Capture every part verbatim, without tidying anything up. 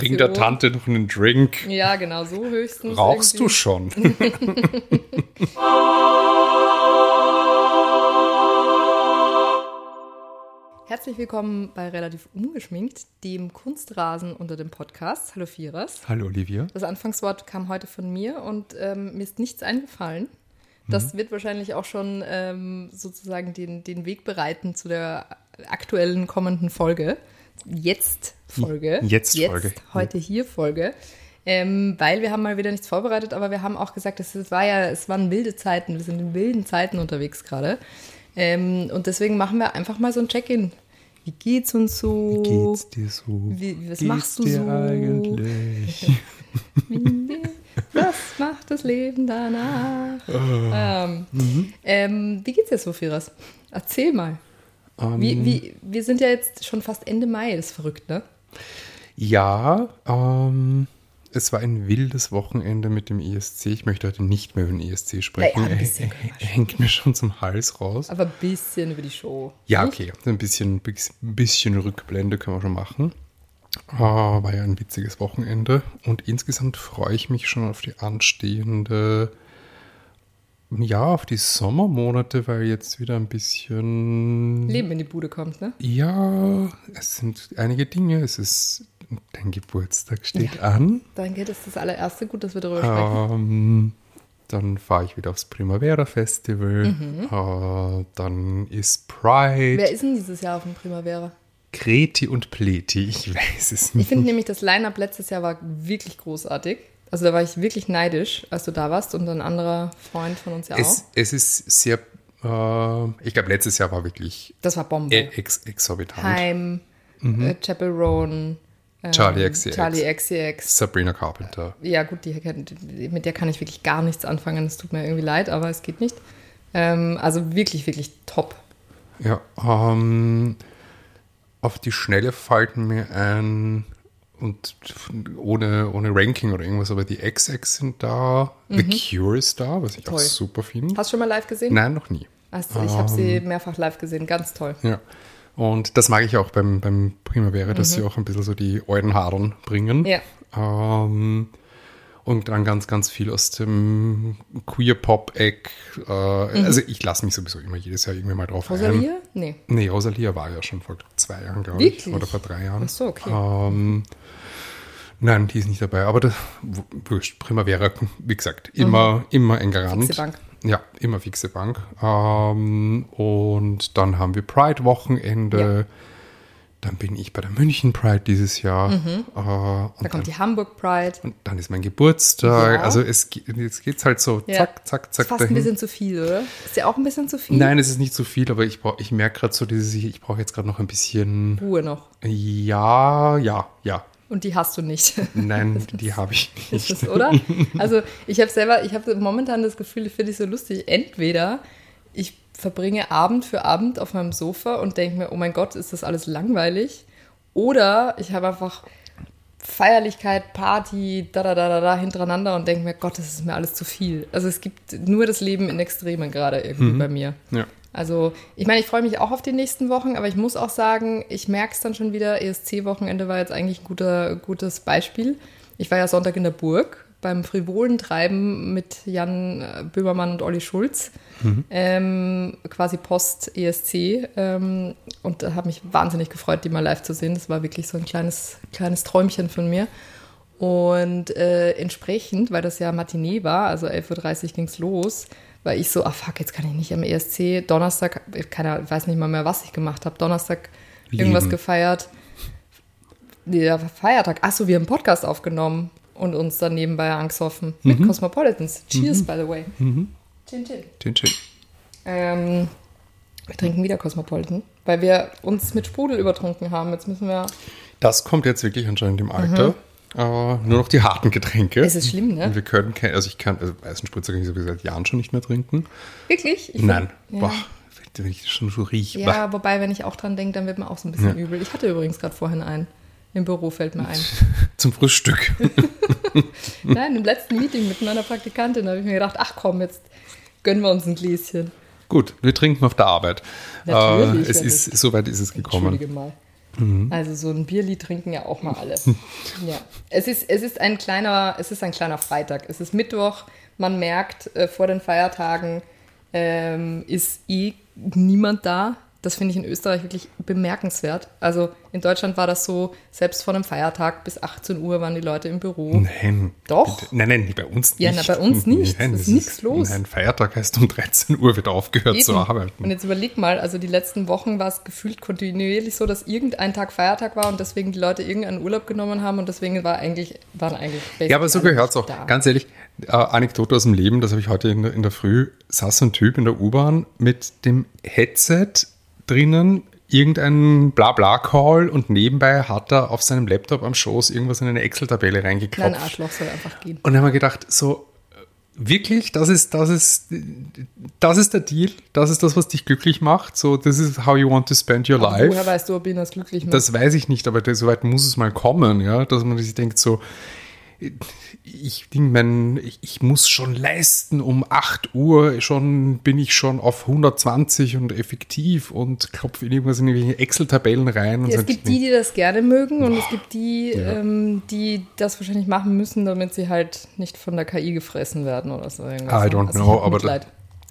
Bring der Tante noch einen Drink. Ja, genau, so höchstens. Rauchst irgendwie. du schon? Herzlich willkommen bei Relativ Ungeschminkt, dem Kunstrasen unter dem Podcast. Hallo Firas. Hallo Olivia. Das Anfangswort kam heute von mir und ähm, mir ist nichts eingefallen. Das mhm. wird wahrscheinlich auch schon ähm, sozusagen den, den Weg bereiten zu der aktuellen kommenden Folge. Jetzt-Folge. Jetzt-Folge. Jetzt, heute hier Folge. Ähm, weil wir haben mal wieder nichts vorbereitet, aber wir haben auch gesagt, es war ja, es waren wilde Zeiten, wir sind in wilden Zeiten unterwegs gerade. Ähm, und deswegen machen wir einfach mal so ein Check-in. Wie geht's uns so? Wie geht's dir so? Wie, was geht's machst du dir so? eigentlich? Was macht das Leben danach? Oh. Ähm, mhm. ähm, wie geht's dir so, Firas? Erzähl mal. Um, wie, wie, wir sind ja jetzt schon fast Ende Mai, das ist verrückt, ne? Ja, ähm, es war ein wildes Wochenende mit dem E S C. Ich möchte heute nicht mehr über den E S C sprechen. Ja, ja, ein bisschen er, er hängt mir schon zum Hals raus. Aber ein bisschen über die Show. Ja, nicht? okay. Ein bisschen, ein bisschen Rückblende können wir schon machen. Uh, war ja ein witziges Wochenende. Und insgesamt freue ich mich schon auf die anstehende, ja, auf die Sommermonate, weil jetzt wieder ein bisschen Leben in die Bude kommt, ne? Ja, es sind einige Dinge. Es ist, dein Geburtstag steht ja. an. Danke, das ist das allererste. Gut, dass wir darüber sprechen. Ähm, dann fahre ich wieder aufs Primavera Festival. Mhm. Uh, dann ist Pride. Wer ist denn dieses Jahr auf dem Primavera? Kreti und Pleti, ich weiß es nicht. Ich finde nämlich, das Line-Up letztes Jahr war wirklich großartig. Also da war ich wirklich neidisch, als du da warst und ein anderer Freund von uns ja es, auch. Es ist sehr, äh, ich glaube, letztes Jahr war wirklich das war Bombe. Ex exorbitant. Heim, mhm. äh, Chapel Roan, ähm, Charlie X C X, Charlie X C X, Sabrina Carpenter. Ja gut, die, mit der kann ich wirklich gar nichts anfangen. Es tut mir irgendwie leid, aber es geht nicht. Ähm, also wirklich, wirklich top. Ja, ähm, auf die Schnelle fallen mir ein... Und ohne, ohne Ranking oder irgendwas, aber die X X sind da, mhm. The Cure ist da, was ich toll. Auch super finde. Hast du schon mal live gesehen? Nein, noch nie. Also, ich um, habe sie mehrfach live gesehen, ganz toll. Ja, und das mag ich auch beim, beim Primavera, dass mhm. sie auch ein bisschen so die alten Haaren bringen. Ja. Ähm, und dann ganz, ganz viel aus dem Queer-Pop-Eck. Äh, mhm. Also ich lasse mich sowieso immer jedes Jahr irgendwie mal drauf Rosalia? ein. Nee. Nee, Rosalia war ja schon vor zwei Jahren, glaube ich. Oder vor drei Jahren. Ach so, okay. Ähm, nein, die ist nicht dabei. Aber das, wurscht, Primavera, wie gesagt, immer, mhm. immer ein Garant. Fixe Bank. Ja, immer fixe Bank. Ähm, und dann haben wir Pride-Wochenende. Ja. Dann bin ich bei der München Pride dieses Jahr. Mhm. Äh, da kommt dann, die Hamburg Pride. Und dann ist mein Geburtstag. Ja. Also es, jetzt geht es halt so ja. zack, zack, zack. Ist fast dahin. ein bisschen zu viel, oder? Ist ja auch ein bisschen zu viel? Nein, es ist nicht zu viel, aber ich, brauch, ich merke gerade so, dieses, ich brauche jetzt gerade noch ein bisschen... Ruhe noch. Ja, ja, ja. Und die hast du nicht. Nein, die habe ich nicht. Ist das, oder? Also ich habe selber, ich habe momentan das Gefühl, finde ich so lustig, entweder ich verbringe Abend für Abend auf meinem Sofa und denke mir, oh mein Gott, ist das alles langweilig? Oder ich habe einfach Feierlichkeit, Party, da, da, da, da, da hintereinander und denke mir, Gott, das ist mir alles zu viel. Also es gibt nur das Leben in Extremen gerade irgendwie mhm. bei mir. Ja. Also ich meine, ich freue mich auch auf die nächsten Wochen, aber ich muss auch sagen, ich merke es dann schon wieder, E S C-Wochenende war jetzt eigentlich ein guter, gutes Beispiel. Ich war ja Sonntag in der Burg beim frivolen Treiben mit Jan Böhmermann und Olli Schulz, mhm. ähm, quasi Post-E S C ähm, und habe mich wahnsinnig gefreut, die mal live zu sehen. Das war wirklich so ein kleines, kleines Träumchen von mir. Und äh, entsprechend, weil das ja Matinee war, also elf Uhr dreißig ging es los, war ich so, ah fuck, jetzt kann ich nicht am E S C. Donnerstag, keiner weiß nicht mal mehr, was ich gemacht habe. Donnerstag Lieben. irgendwas gefeiert. Der Feiertag, achso, wir haben einen Podcast aufgenommen und uns dann nebenbei angesoffen mit mhm. Cosmopolitans. Cheers, mhm. by the way. Mhm. Chin, chin. Chin, chin. Ähm, wir trinken wieder Cosmopolitan, weil wir uns mit Sprudel übertrunken haben. Jetzt müssen wir... Das kommt jetzt wirklich anscheinend im Alter. Mhm. Uh, nur noch die harten Getränke. Es ist schlimm, ne? Und wir können kein, also ich kann, also Eisenspritzer kann ich sowieso seit Jahren schon nicht mehr trinken. Wirklich? Ich Nein. Find, ja. Boah, wenn ich schon so rieche. Ja, bah. Wobei, wenn ich auch dran denke, dann wird mir auch so ein bisschen ja. übel. Ich hatte übrigens gerade vorhin einen. Im Büro fällt mir ein. Zum Frühstück. Nein, im letzten Meeting mit meiner Praktikantin habe ich mir gedacht, ach komm, jetzt gönnen wir uns ein Gläschen. Gut, wir trinken auf der Arbeit. Natürlich. Äh, es ist, soweit ist es gekommen. Entschuldige mal. Mhm. Also so ein Bierli trinken ja auch mal alle. Ja. Es ist, es ist ein kleiner, es ist ein kleiner Freitag. Es ist Mittwoch. Man merkt, äh, vor den Feiertagen ähm, ist eh niemand da. Das finde ich in Österreich wirklich bemerkenswert. Also in Deutschland war das so, selbst vor einem Feiertag bis achtzehn Uhr waren die Leute im Büro. Nein. Doch? Bitte. Nein, nein, bei uns nicht. Ja, na, bei uns nicht. Nein, es ist nichts los. Nein, Feiertag heißt um dreizehn Uhr wird aufgehört Eben. zu arbeiten. Und jetzt überleg mal, also die letzten Wochen war es gefühlt kontinuierlich so, dass irgendein Tag Feiertag war und deswegen die Leute irgendeinen Urlaub genommen haben und deswegen war eigentlich, waren eigentlich Ja, aber so gehört es auch. Da. Ganz ehrlich, äh, Anekdote aus dem Leben, das habe ich heute in der, in der Früh, saß ein Typ in der U-Bahn mit dem Headset drinnen, irgendein Blabla-Call und nebenbei hat er auf seinem Laptop am Schoß irgendwas in eine Excel-Tabelle reingeklopft. Nein, Arschloch soll einfach gehen. Und dann haben wir gedacht, so, wirklich, das ist, das ist, das ist der Deal, das ist das, was dich glücklich macht, so, this is how you want to spend your Aber life. woher weißt du, ob ihn das glücklich macht? Das weiß ich nicht, aber so weit muss es mal kommen, ja, dass man sich denkt, so, ich, mein, ich, ich muss schon leisten, um acht Uhr schon bin ich schon auf hundertzwanzig und effektiv und klopfe irgendwas in irgendwelche Excel-Tabellen rein. Und Ja, es sag, gibt die, die das gerne mögen und es gibt die, Ja. ähm, die das wahrscheinlich machen müssen, damit sie halt nicht von der K I gefressen werden oder so. Irgendwas. I don't Also ich know, hab aber Mitleid.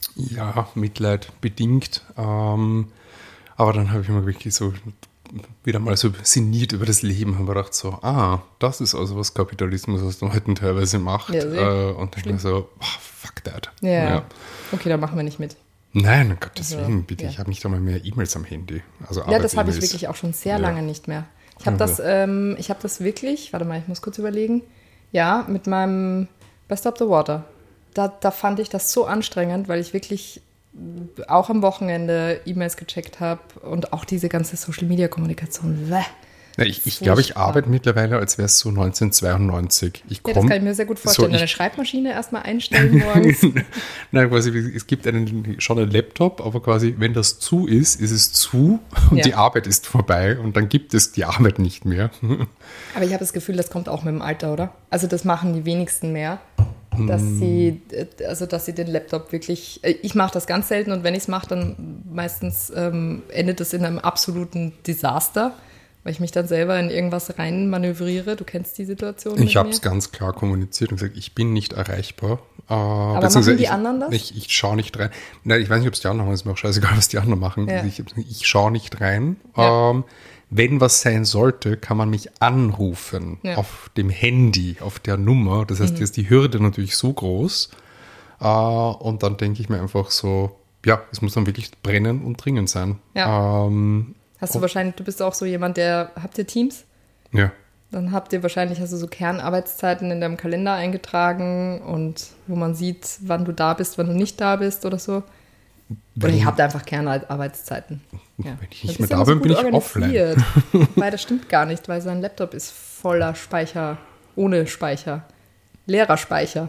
ja, Mitleid bedingt. Ähm, aber dann habe ich mir wirklich so wieder mal so sinniert über das Leben, habe gedacht so, ah, das ist also, was Kapitalismus aus den heute teilweise macht. Ja, sehr äh, und denke mir so, oh, fuck that. Ja. Ja. Okay, dann machen wir nicht mit. Nein, um Gottes Also, Willen, bitte, ja. ich habe nicht einmal mehr E-Mails am Handy. Also Ja, das habe ich Arbeits-E-Mails. wirklich auch schon sehr Ja. lange nicht mehr. Ich habe Also. das, ähm, ich habe das wirklich, warte mal, ich muss kurz überlegen. Ja, mit meinem Best of the Water. Da, da fand ich das so anstrengend, weil ich wirklich auch am Wochenende E-Mails gecheckt habe und auch diese ganze Social-Media-Kommunikation. Bäh. Ja, ich ich glaube, ich Furchtbar. arbeite mittlerweile, als wäre es so neunzehnhundertzweiundneunzig. Ich Ja, komm, das kann ich mir sehr gut vorstellen. So, Deine ich, Schreibmaschine erstmal einstellen morgens. nein, quasi, es gibt einen, schon einen Laptop, aber quasi, wenn das zu ist, ist es zu und Ja. die Arbeit ist vorbei und dann gibt es die Arbeit nicht mehr. Aber ich habe das Gefühl, das kommt auch mit dem Alter, oder? Also das machen die wenigsten mehr. Dass Hm. sie, äh, also dass sie den Laptop wirklich, äh, ich mache das ganz selten und wenn ich es mache, dann meistens ähm, endet es in einem absoluten Desaster, weil ich mich dann selber in irgendwas rein manövriere. Du kennst die Situation Ich mit habe mir? es ganz klar kommuniziert und gesagt, ich bin nicht erreichbar. Äh, Aber beziehungsweise machen die ich, anderen das? Ich, ich schaue nicht rein. Nein, ich weiß nicht, ob es die anderen machen, ist mir auch scheißegal, was die anderen machen. Ja. Ich, ich schaue nicht rein. Ja. Ähm, wenn was sein sollte, kann man mich anrufen Ja. auf dem Handy, auf der Nummer. Das heißt, Mhm. hier ist die Hürde natürlich so groß. Äh, und dann denke ich mir einfach so, ja, es muss dann wirklich brennen und dringend sein. Ja. Ähm, Hast du wahrscheinlich, du bist auch so jemand, der, habt ihr Teams? ja. Dann habt ihr wahrscheinlich, hast du so Kernarbeitszeiten in deinem Kalender eingetragen und wo man sieht, wann du da bist, wann du nicht da bist oder so. Oder Wenn- ihr habt einfach Kernarbeitszeiten. Ja. Wenn ich Das nicht ist mehr ja da so bin, bin gut ich organisiert. Weil das stimmt gar nicht, weil sein Laptop ist voller Speicher, ohne Speicher, leerer Speicher.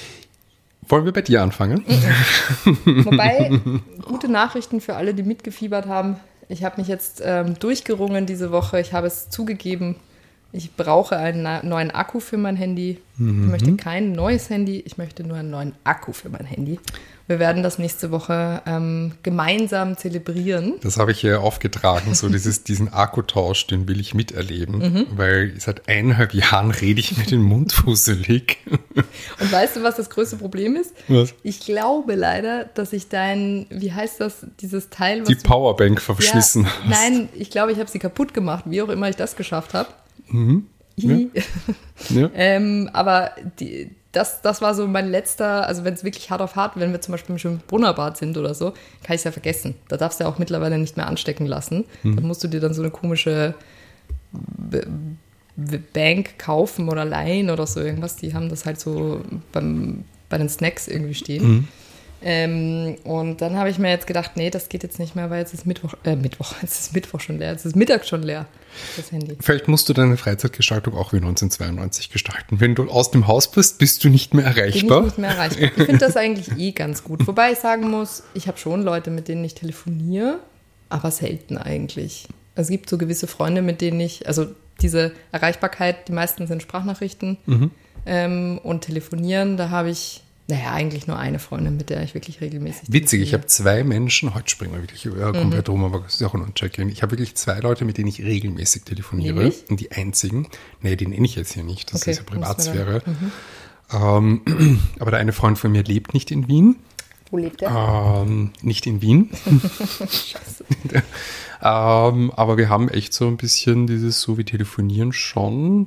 Wollen wir bei dir anfangen? Wobei, gute Nachrichten für alle, die mitgefiebert haben. Ich habe mich jetzt ähm, durchgerungen diese Woche. Ich habe es zugegeben, ich brauche einen na- neuen Akku für mein Handy. Mhm. Ich möchte kein neues Handy, ich möchte nur einen neuen Akku für mein Handy. Wir werden das nächste Woche ähm, gemeinsam zelebrieren. Das habe ich hier aufgetragen, so dieses, diesen Akkutausch, den will ich miterleben, Mhm. weil seit eineinhalb Jahren rede ich mir den Mund fusselig. Und weißt du, was das größte Problem ist? Was? Ich glaube leider, dass ich dein, wie heißt das, dieses Teil, was Die du- Powerbank verschlissen Ja, hast. nein, ich glaube, ich habe sie kaputt gemacht, wie auch immer ich das geschafft habe. Mhm. Hi. Ja. ähm, aber die, das, das war so mein letzter, also wenn es wirklich hart auf hart, wenn wir zum Beispiel im Schönbrunnerbad sind oder so, kann ich es ja vergessen. Da darfst du ja auch mittlerweile nicht mehr anstecken lassen. Mhm. Dann musst du dir dann so eine komische B- B- Bank kaufen oder leihen oder so irgendwas. Die haben das halt so beim, bei den Snacks irgendwie stehen. Mhm. Ähm, und dann habe ich mir jetzt gedacht, nee, das geht jetzt nicht mehr, weil jetzt ist Mittwoch, äh, Mittwoch, jetzt ist Mittwoch schon leer, jetzt ist Mittag schon leer, das Handy. Vielleicht musst du deine Freizeitgestaltung auch wie neunzehnhundertzweiundneunzig gestalten. Wenn du aus dem Haus bist, bist du nicht mehr Bin ich erreichbar. nicht mehr erreichbar. Ich finde das eigentlich eh ganz gut. Wobei ich sagen muss, ich habe schon Leute, mit denen ich telefoniere, aber selten eigentlich. Es gibt so gewisse Freunde, mit denen ich, also diese Erreichbarkeit, die meisten sind Sprachnachrichten Mhm. ähm, und telefonieren, da habe ich, Naja, eigentlich nur eine Freundin, mit der ich wirklich regelmäßig Witzig, ich telefoniere. habe zwei Menschen, heute springen wir wirklich ja, komplett rum, aber das ist auch ein Check-in. Ich habe wirklich zwei Leute, mit denen ich regelmäßig telefoniere. Nämlich? Und die einzigen, nee, die nenne ich jetzt hier nicht, das Okay, ist ja muss man Privatsphäre. Ähm, aber der eine Freund von mir lebt nicht in Wien. Wo lebt der? Ähm, nicht in Wien. Scheiße. ähm, aber wir haben echt so ein bisschen dieses, so wie telefonieren schon,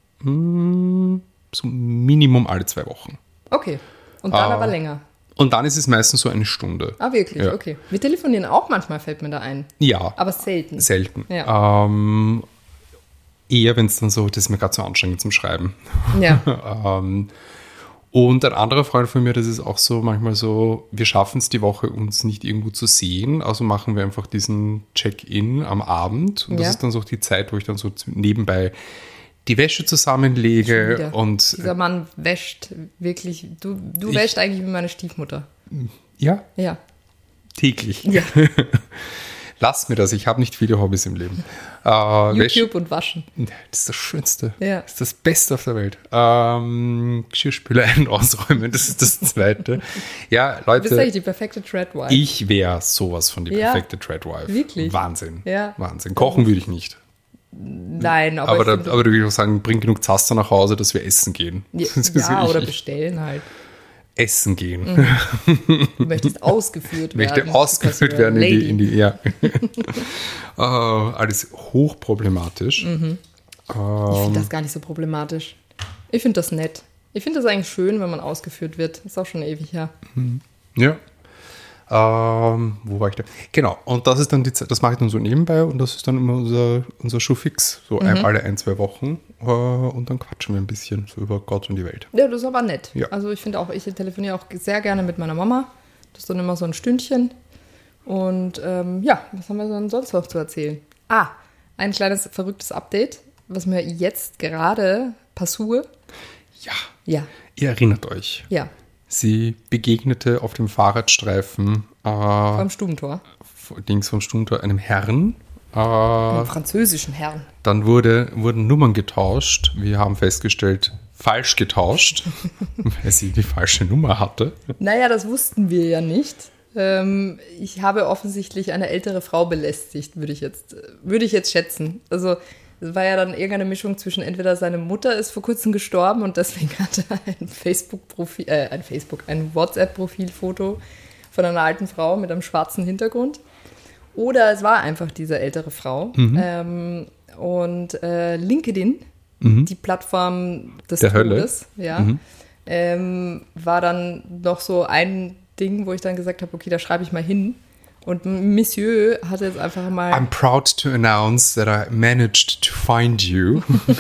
mh, so Minimum alle zwei Wochen. Okay. Und dann Ah. aber länger. Und dann ist es meistens so eine Stunde. Ah, wirklich? Ja. Okay. Wir telefonieren auch manchmal, fällt mir da ein. Ja, Aber selten. selten. Ja. Ähm, eher, wenn es dann so, das ist mir gerade so anstrengend zum Schreiben. Ja. ähm, und ein anderer Freund von mir, das ist auch so manchmal so, wir schaffen es die Woche, uns nicht irgendwo zu sehen, also machen wir einfach diesen Check-in am Abend. Und das Ja. ist dann so die Zeit, wo ich dann so nebenbei die Wäsche zusammenlege Wieder. und Dieser Mann wäscht wirklich. Du, du Ich- wäschst eigentlich wie meine Stiefmutter. ja, Ja. täglich. Ja. Lass mir das, ich habe nicht viele Hobbys im Leben. Äh, Wäsche- YouTube und Waschen. Das ist das Schönste. Ja. Das ist das Beste auf der Welt. Ähm, Geschirrspüler ein- und ausräumen, das ist das Zweite. Ja, Du bist Leute, eigentlich die perfekte Treadwife. ich wäre sowas von die Ja. perfekte Treadwife. Wirklich? Wahnsinn. Ja. Wahnsinn. Kochen würde ich nicht. Nein, aber, Aber, ich da, finde- aber da würde ich auch sagen, bring genug Zaster nach Hause, dass wir essen gehen. ja, Das ist ja, ich- oder ich- bestellen halt. Essen gehen. Du möchtest ausgeführt werden. Möchte ausgeführt because you're a werden in die, lady. in die ja. äh, alles hochproblematisch. Mhm. Ich finde das gar nicht so problematisch. Ich finde das nett. Ich finde das eigentlich schön, wenn man ausgeführt wird. Ist auch schon ewig her. Ja. Ähm, wo war ich da? Genau, und das ist dann die Zeit, das mache ich dann so nebenbei und das ist dann immer unser, unser Schuhfix, so Mhm. ein, alle ein, zwei Wochen. Äh, und dann quatschen wir ein bisschen so über Gott und die Welt. Ja, das ist aber nett. Ja. Also ich finde auch, ich telefoniere auch sehr gerne mit meiner Mama. Das ist dann immer so ein Stündchen. Und ähm, ja, was haben wir denn sonst noch zu erzählen? Ah, ein kleines verrücktes Update, was mir jetzt gerade passiert. Ja, Ja, ihr erinnert euch, ja, sie begegnete auf dem Fahrradstreifen äh, beim Stubentor. links vom Sturmtor einem Herrn. Äh, Einem französischen Herrn. Dann wurde, wurden Nummern getauscht. Wir haben festgestellt, falsch getauscht, weil sie die falsche Nummer hatte. Naja, das wussten wir ja nicht. Ähm, ich habe offensichtlich eine ältere Frau belästigt, würde ich jetzt, würde ich jetzt schätzen. Also es war ja dann irgendeine Mischung zwischen entweder seine Mutter ist vor kurzem gestorben und deswegen hatte er ein Facebook-Profil, äh, ein Facebook, ein WhatsApp-Profilfoto von einer alten Frau mit einem schwarzen Hintergrund. Oder es war einfach diese ältere Frau. Mhm. Ähm, und äh, LinkedIn, die Plattform des Der Hölle. Todes, ja, Mhm. ähm, war dann noch so ein Ding, wo ich dann gesagt habe, okay, da schreibe ich mal hin. Und Monsieur hatte jetzt einfach mal... I'm proud to announce that I managed to find you.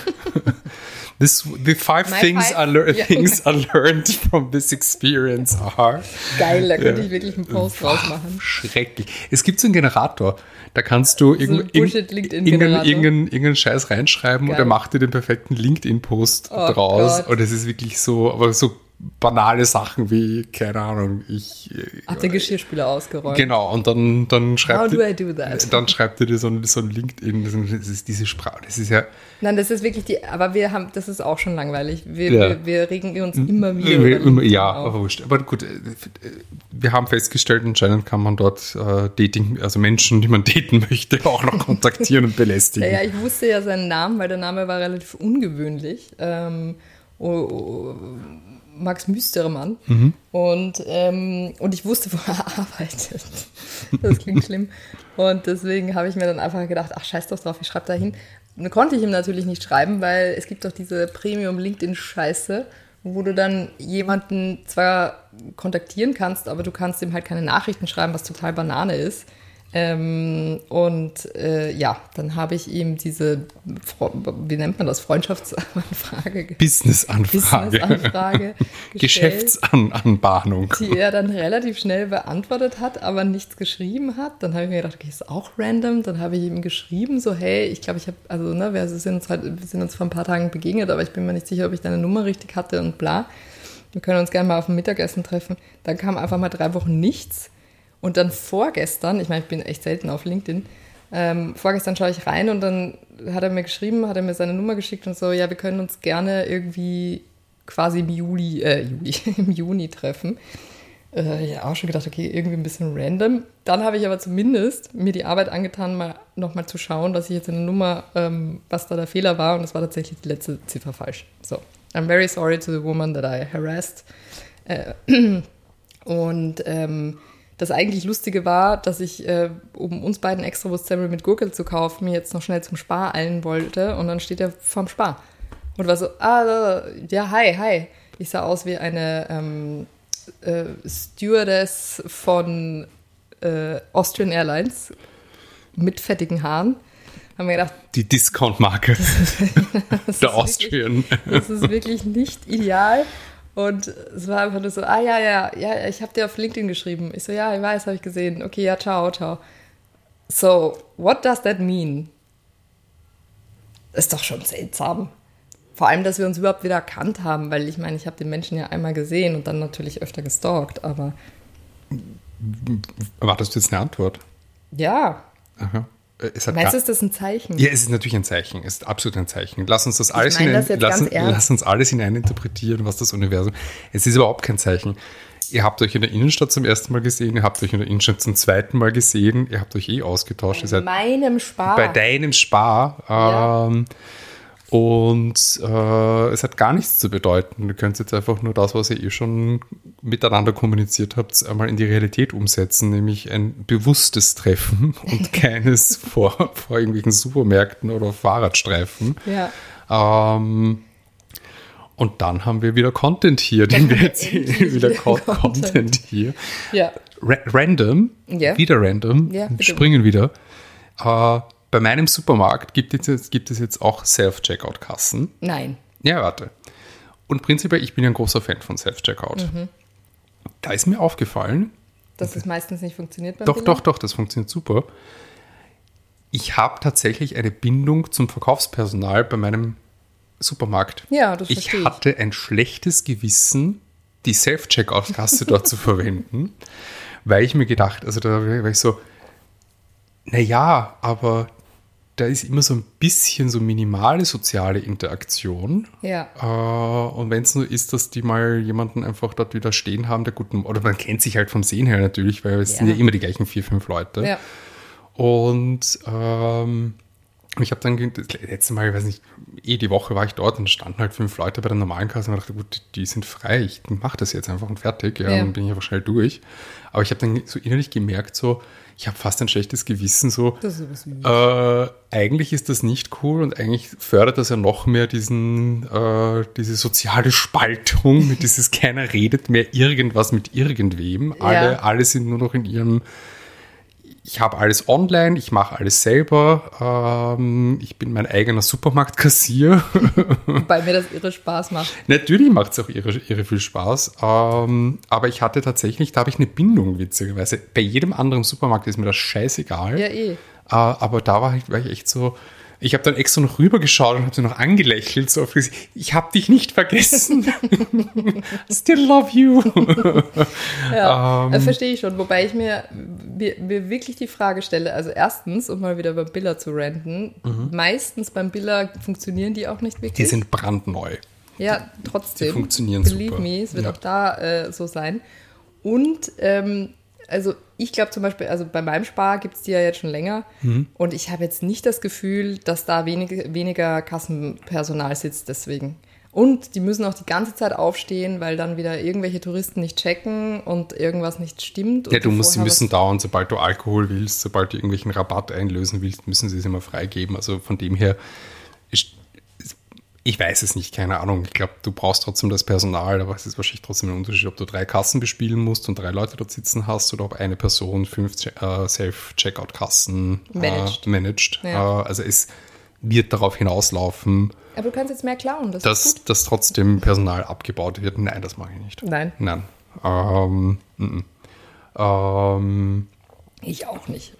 This, the five My things, five- I lear- Ja. things I learned from this experience are. Geil, da könnte Ja. ich wirklich einen Post draus machen. Schrecklich. Es gibt so einen Generator. Da kannst du ein irgend- Bullshit-LinkedIn-Generator. irgendeinen irgendeinen- irgendeinen Scheiß reinschreiben und Geil. er macht dir den perfekten LinkedIn-Post Oh draus. Gott. Und es ist wirklich so, aber so banale Sachen wie, keine Ahnung, ich. Hat den Geschirrspüler ausgeräumt. Genau, und dann, dann How schreibt do er- I do that? dann schreibt er dir so ein, so ein LinkedIn, das ist diese Sprache, das ist ja, Nein, das ist wirklich die, aber wir haben, das ist auch schon langweilig. Wir, Ja. wir, wir regen uns immer wieder immer, über immer, LinkedIn ja, auf. aber wurscht. Aber gut, äh, wir haben festgestellt, anscheinend kann man dort äh, Dating, also Menschen, die man daten möchte, auch noch kontaktieren und belästigen. Ja, ja, ich wusste ja seinen Namen, weil der Name war relativ ungewöhnlich. Ähm, oh, oh, Max Müstermann. Mhm. Und, ähm, und ich wusste, wo er arbeitet. Das klingt schlimm. Und deswegen habe ich mir dann einfach gedacht, ach, scheiß doch drauf, ich schreibe da hin. Und dann konnte ich ihm natürlich nicht schreiben, weil es gibt doch diese Premium-LinkedIn-Scheiße, wo du dann jemanden zwar kontaktieren kannst, aber du kannst ihm halt keine Nachrichten schreiben, was total Banane ist. Ähm, und äh, ja, dann habe ich ihm diese, Fre- wie nennt man das, Freundschaftsanfrage, ge- Business-Anfrage. Business-Anfrage gestellt, Geschäftsanbahnung. die er dann relativ schnell beantwortet hat, aber nichts geschrieben hat. Dann habe ich mir gedacht, okay, ist auch random. Dann habe ich ihm geschrieben, so, hey, ich glaube, ich habe, also, ne, wir sind, uns halt, wir sind uns vor ein paar Tagen begegnet, aber ich bin mir nicht sicher, ob ich deine Nummer richtig hatte und bla. Wir können uns gerne mal auf dem Mittagessen treffen. Dann kam einfach mal drei Wochen nichts. Und dann vorgestern, ich meine, ich bin echt selten auf LinkedIn, ähm, vorgestern schaue ich rein und dann hat er mir geschrieben, hat er mir seine Nummer geschickt und so, ja, wir können uns gerne irgendwie quasi im Juli, äh, Juli, im Juni treffen. Äh, ja, auch schon gedacht, okay, irgendwie ein bisschen random. Dann habe ich aber zumindest mir die Arbeit angetan, mal nochmal zu schauen, dass ich jetzt in der Nummer, ähm, was da der Fehler war. Und das war tatsächlich die letzte Ziffer falsch. So, I'm very sorry to the woman that I harassed. Äh, und ähm, das eigentlich Lustige war, dass ich, äh, um uns beiden Extrawurstsemmel mit Gurke zu kaufen, mir jetzt noch schnell zum Spar eilen wollte. Und dann steht er vorm Spar. Und war so, ah, ja, hi, hi. Ich sah aus wie eine ähm, äh, Stewardess von äh, Austrian Airlines mit fettigen Haaren. Haben wir gedacht, die Discount-Marke der Austrian. Wirklich, das ist wirklich nicht ideal. Und es war einfach nur so, ah ja, ja, ja, ich habe dir auf LinkedIn geschrieben. Ich so, ja, ich weiß, habe ich gesehen. Okay, ja, ciao, ciao. So, what does that mean? Ist doch schon seltsam. Vor allem, dass wir uns überhaupt wieder erkannt haben, weil ich meine, ich habe den Menschen ja einmal gesehen und dann natürlich öfter gestalkt, aber... Erwartest du jetzt eine Antwort? Ja. Aha. Es hat Meinst du, gar, ist das ein Zeichen? Ja, es ist natürlich ein Zeichen. Es ist absolut ein Zeichen. Lass uns das alles, meine hinein, das jetzt lassen, ganz ernst. lass uns alles hineininterpretieren, was das Universum... Es ist überhaupt kein Zeichen. Ihr habt euch in der Innenstadt zum ersten Mal gesehen, ihr habt euch in der Innenstadt zum zweiten Mal gesehen, ihr habt euch eh ausgetauscht. Bei ihr seid meinem Spar. Bei deinem Spar. Ja. Ähm, und äh, es hat gar nichts zu bedeuten. Du könnt jetzt einfach nur das, was ihr eh schon miteinander kommuniziert habt, einmal in die Realität umsetzen, nämlich ein bewusstes Treffen und keines vor, vor irgendwelchen Supermärkten oder Fahrradstreifen. Ja. Ähm, und dann haben wir wieder Content hier, den wir erzählen. Wieder Content. Content hier. Ja. Ra- random, Ja. wieder random, Ja, bitte. springen wieder. Äh, bei meinem Supermarkt gibt es jetzt, gibt es jetzt auch Self-Checkout-Kassen. Nein. Ja, warte. Und prinzipiell, ich bin ja ein großer Fan von Self-Checkout. Mhm. Da ist mir aufgefallen, Dass es meistens nicht funktioniert beim doch, Biller? doch, doch, das funktioniert super. Ich habe tatsächlich eine Bindung zum Verkaufspersonal bei meinem Supermarkt. Ja, das Ich verstehe ich. hatte ein schlechtes Gewissen, die Self-Checkout-Kasse dort zu verwenden, weil ich mir gedacht, also da war ich so, naja, aber da ist immer so ein bisschen so minimale soziale Interaktion. Ja. Äh, und wenn es nur ist, dass die mal jemanden einfach dort wieder stehen haben, der guten, oder man kennt sich halt vom Sehen her natürlich, weil es Ja. sind ja immer die gleichen vier, fünf Leute. Ja. Und ähm, ich habe dann, das letzte Mal, ich weiß nicht, eh die Woche war ich dort und standen halt fünf Leute bei der normalen Kasse und dachte, gut, die sind frei, ich mache das jetzt einfach und fertig. Ja, Ja. dann bin ich einfach schnell durch. Aber ich habe dann so innerlich gemerkt, so, ich habe fast ein schlechtes Gewissen, so, Das ist süß. äh, eigentlich ist das nicht cool und eigentlich fördert das ja noch mehr diesen, äh, diese soziale Spaltung, mit dieses keiner redet mehr irgendwas mit irgendwem. Alle, Ja. alle sind nur noch in ihrem, ich habe alles online, ich mache alles selber, ähm, ich bin mein eigener Supermarktkassier. Wobei mir das irre Spaß macht. Natürlich macht es auch irre, irre viel Spaß, ähm, aber ich hatte tatsächlich, da habe ich eine Bindung, witzigerweise. Bei jedem anderen Supermarkt ist mir das scheißegal. Ja, eh. Äh, aber da war ich, war ich echt so, ich habe dann extra noch rübergeschaut und habe sie noch angelächelt, so auf, ich habe dich nicht vergessen. Still love you. Ja, Ähm. das verstehe ich schon. Wobei ich mir, mir, mir wirklich die Frage stelle, also erstens, um mal wieder beim Biller zu ranten, meistens beim Biller funktionieren die auch nicht wirklich. Die sind brandneu. Ja, trotzdem. Die funktionieren Believe super. me, es wird Ja. auch da äh, so sein. Und ähm, also ich glaube zum Beispiel, also bei meinem Spar gibt es die ja jetzt schon länger Mhm. und ich habe jetzt nicht das Gefühl, dass da wenig, weniger Kassenpersonal sitzt deswegen. Und die müssen auch die ganze Zeit aufstehen, weil dann wieder irgendwelche Touristen nicht checken und irgendwas nicht stimmt. Ja, und du musst, sie vorher müssen was- dauern, sobald du Alkohol willst, sobald du irgendwelchen Rabatt einlösen willst, müssen sie es immer freigeben. Also von dem her, ich, ich weiß es nicht, keine Ahnung. Ich glaube, du brauchst trotzdem das Personal, aber es ist wahrscheinlich trotzdem ein Unterschied, ob du drei Kassen bespielen musst und drei Leute dort sitzen hast oder ob eine Person fünf äh, Self-Checkout-Kassen Managed. Äh, managt. Ja. Äh, also es wird darauf hinauslaufen, Aber du kannst jetzt mehr klauen, das ist dass, gut. dass trotzdem Personal abgebaut wird. Nein, das mache ich nicht. Nein, Nein. Ähm, mm, mm. ähm, ich auch nicht.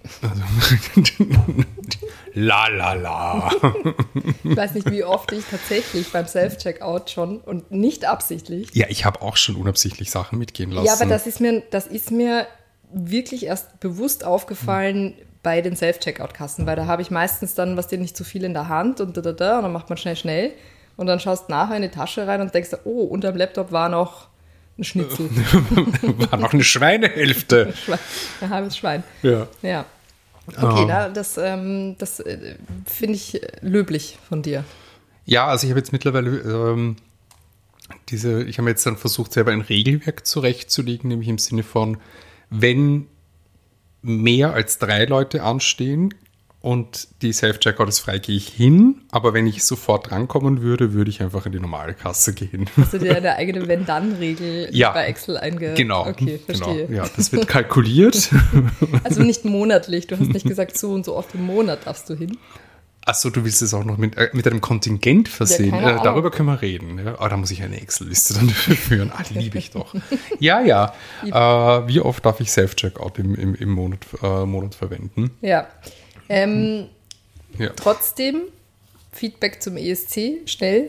La la la. Ich weiß nicht, wie oft ich tatsächlich beim Self-Checkout schon und nicht absichtlich. Ja, ich habe auch schon unabsichtlich Sachen mitgehen lassen. Ja, aber das ist mir, das ist mir wirklich erst bewusst aufgefallen bei den Self-Checkout-Kassen, weil da habe ich meistens dann, was dir nicht zu viel in der Hand und da, da, da, und dann macht man schnell, schnell. und dann schaust nachher in die Tasche rein und denkst, oh, unterm Laptop war noch ein Schnitzel. War noch eine Schweinehälfte. Ein halbes Schwein. Ja. Ja. Okay, Ähm. da, das, ähm, das äh, finde ich löblich von dir. Ja, also ich habe jetzt mittlerweile ähm, diese, ich habe jetzt dann versucht, selber ein Regelwerk zurechtzulegen, nämlich im Sinne von, wenn mehr als drei Leute anstehen und die Self-Checkout ist frei, gehe ich hin, aber wenn ich sofort rankommen würde, würde ich einfach in die normale Kasse gehen. Hast du dir eine eigene Wenn-Dann-Regel Ja, bei Excel einge... Genau, Okay, verstehe. genau. Ja, das wird kalkuliert. Also nicht monatlich, du hast nicht gesagt, so und so oft im Monat darfst du hin. Achso, du willst es auch noch mit, äh, mit einem Kontingent versehen. Ja, äh, darüber können wir reden. Ja? Aber da muss ich eine Excel-Liste dann dafür führen. Ah, die liebe ich doch. Ja, ja. Äh, wie oft darf ich Self-Checkout im, im, im Monat, äh, Monat verwenden? Ja. Ähm, Ja. Trotzdem, Feedback zum E S C, schnell.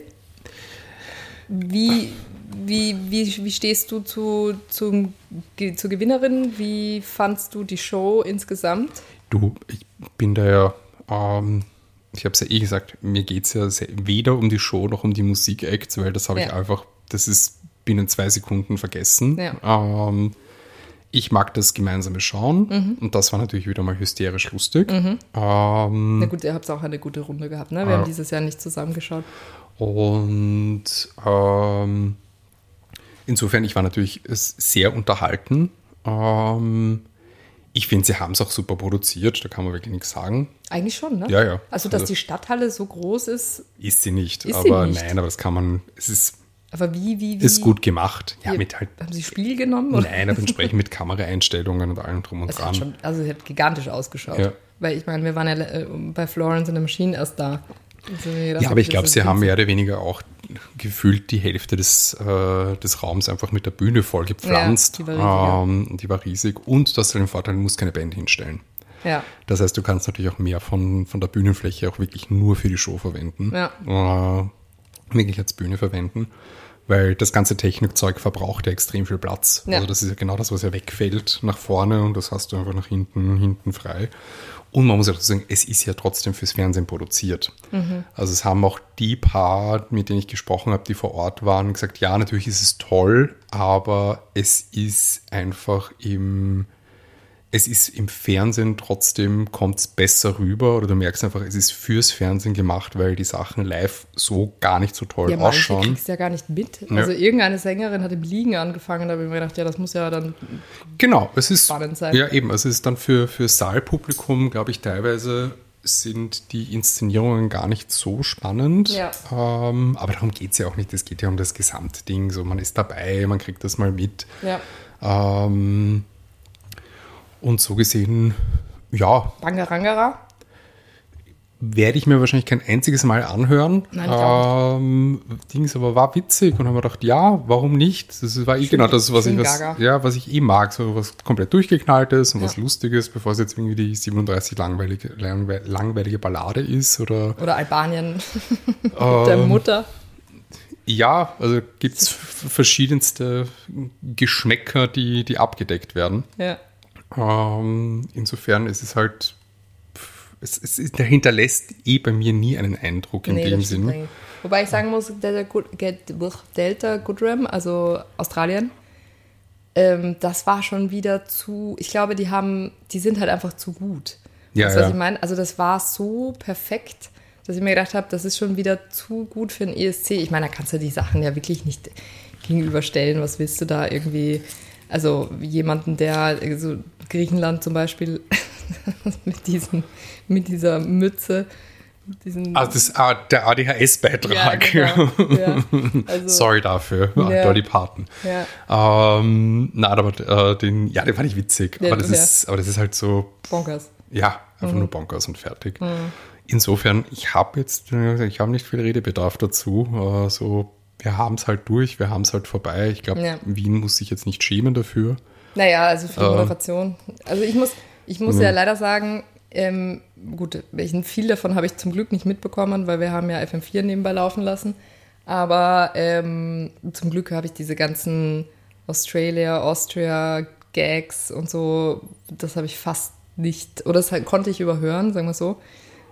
Wie, wie, wie, wie stehst du zu, zum, zur Gewinnerin? Wie fandst du die Show insgesamt? Du, ich bin da ja, ähm, ich habe es ja eh gesagt, mir geht es ja sehr, weder um die Show noch um die Musik-Acts, weil das habe ich Ja. einfach, das ist binnen zwei Sekunden vergessen. Ja. Ähm, ich mag das gemeinsame Schauen Mhm. und das war natürlich wieder mal hysterisch lustig. Mhm. Ähm, Na gut, ihr habt auch eine gute Runde gehabt, ne? Wir Ja. haben dieses Jahr nicht zusammengeschaut. Und ähm, insofern, ich war natürlich sehr unterhalten. Ähm, ich finde, sie haben es auch super produziert, da kann man wirklich nichts sagen. Eigentlich schon, ne? Ja, ja. Also, dass Also- die Stadthalle so groß ist, Ist sie nicht, Ist sie aber nicht? nein, aber das kann man, es ist, aber wie, wie, wie? ist gut gemacht. Ja, Wie- mit halt, Haben sie Spiel genommen? Oder? nein, aber entsprechend mit Kameraeinstellungen und allem drum und Es dran. hat schon, also es hat gigantisch ausgeschaut. Ja. Weil ich meine, wir waren ja äh, bei Florence in the Machine erst da. Also mir gedacht, Ja, aber ich das glaube, ist sie haben winzig. mehr oder weniger auch gefühlt die Hälfte des, äh, des Raums einfach mit der Bühne voll gepflanzt. Ja, die war riesig, ja. ähm, die war riesig. Und du hast den Vorteil, du musst keine Band hinstellen. Ja, Das heißt, du kannst natürlich auch mehr von, von der Bühnenfläche auch wirklich nur für die Show verwenden. Ja. Äh, wirklich als Bühne verwenden. Weil das ganze Technikzeug verbraucht ja extrem viel Platz. Ja. Also das ist ja genau das, was ja wegfällt nach vorne und das hast du einfach nach hinten, hinten frei. Und man muss ja dazu sagen, es ist ja trotzdem fürs Fernsehen produziert. Mhm. Also es haben auch die paar, mit denen ich gesprochen habe, die vor Ort waren, gesagt, ja, natürlich ist es toll, aber es ist einfach im, es ist im Fernsehen trotzdem, kommt es besser rüber oder du merkst einfach, es ist fürs Fernsehen gemacht, weil die Sachen live so gar nicht so toll ja manche ausschauen. kriegst du ja gar nicht mit. Ja. Also irgendeine Sängerin hat im Liegen angefangen, da habe ich mir gedacht, ja, das muss ja dann Genau, es ist spannend sein. Ja, eben, also es ist dann für, für Saalpublikum, glaube ich, teilweise sind die Inszenierungen gar nicht so spannend. Ja. Ähm, aber darum geht es ja auch nicht. Es geht ja um das Gesamtding. So, man ist dabei, man kriegt das mal mit. Ja. Ähm, und so gesehen, ja, Bangarangara? werde ich mir wahrscheinlich kein einziges Mal anhören. Nein, ich auch ähm, Dings, aber war witzig und haben wir gedacht, ja, warum nicht? Das war eh genau das, was ich, schön was, gaga. ja, was ich eh mag, so was komplett durchgeknalltes und Ja. was Lustiges, bevor es jetzt irgendwie die siebenunddreißig langweilige, langwe- langweilige Ballade ist oder Oder Albanien mit der Mutter. ja, also gibt es verschiedenste Geschmäcker, die, die abgedeckt werden. Ja. Ähm, insofern ist es halt, es, es ist- der hinterlässt eh bei mir nie einen Eindruck in Nee, dem das stimmt Sinn. eigentlich. Wobei ich sagen muss, Delta, Good, Get- Delta Goodrem, also Australien, ähm, das war schon wieder zu, ich glaube, die haben, die sind halt einfach zu gut. Ja, weißt du, was ja. ich meine? Also das war so perfekt, dass ich mir gedacht habe, das ist schon wieder zu gut für ein E S C. Ich meine, da kannst du die Sachen ja wirklich nicht gegenüberstellen. Was willst du da irgendwie, also jemanden, der, also Griechenland zum Beispiel, mit, diesen, mit dieser Mütze, mit diesen, Ah, das, ah, der A D H S-Beitrag. Ja, genau. Ja. Also, Sorry dafür, Ja. Dolly Parton. Ja, Ähm, na, aber äh, den, ja, den fand ich witzig. Ja, aber, das ja. ist, aber das ist halt so, bonkers. ja, einfach nur Bonkers und fertig. Insofern, ich habe jetzt, äh, ich habe nicht viel Redebedarf dazu. Äh, so, wir haben es halt durch, wir haben es halt vorbei. Ich glaube, Ja. Wien muss sich jetzt nicht schämen dafür. Naja, also für die Äh. Moderation. Also ich muss, ich muss Mhm. ja leider sagen, ähm, gut, ich, viel davon habe ich zum Glück nicht mitbekommen, weil wir haben ja F M vier nebenbei laufen lassen. Aber ähm, zum Glück habe ich diese ganzen Australia, Austria Gags und so, das habe ich fast nicht, oder das halt, konnte ich überhören, sagen wir so.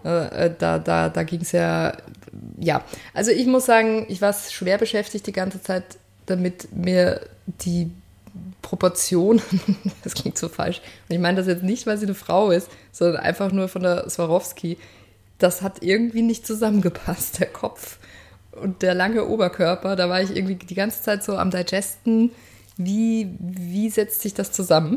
Äh, da da, da ging es ja, ja. Also ich muss sagen, ich war schwer beschäftigt die ganze Zeit damit, mir die Proportion, das klingt so falsch, und ich meine das jetzt nicht, weil sie eine Frau ist, sondern einfach nur von der Swarovski, das hat irgendwie nicht zusammengepasst, der Kopf und der lange Oberkörper, da war ich irgendwie die ganze Zeit so am Digesten, wie, wie setzt sich das zusammen?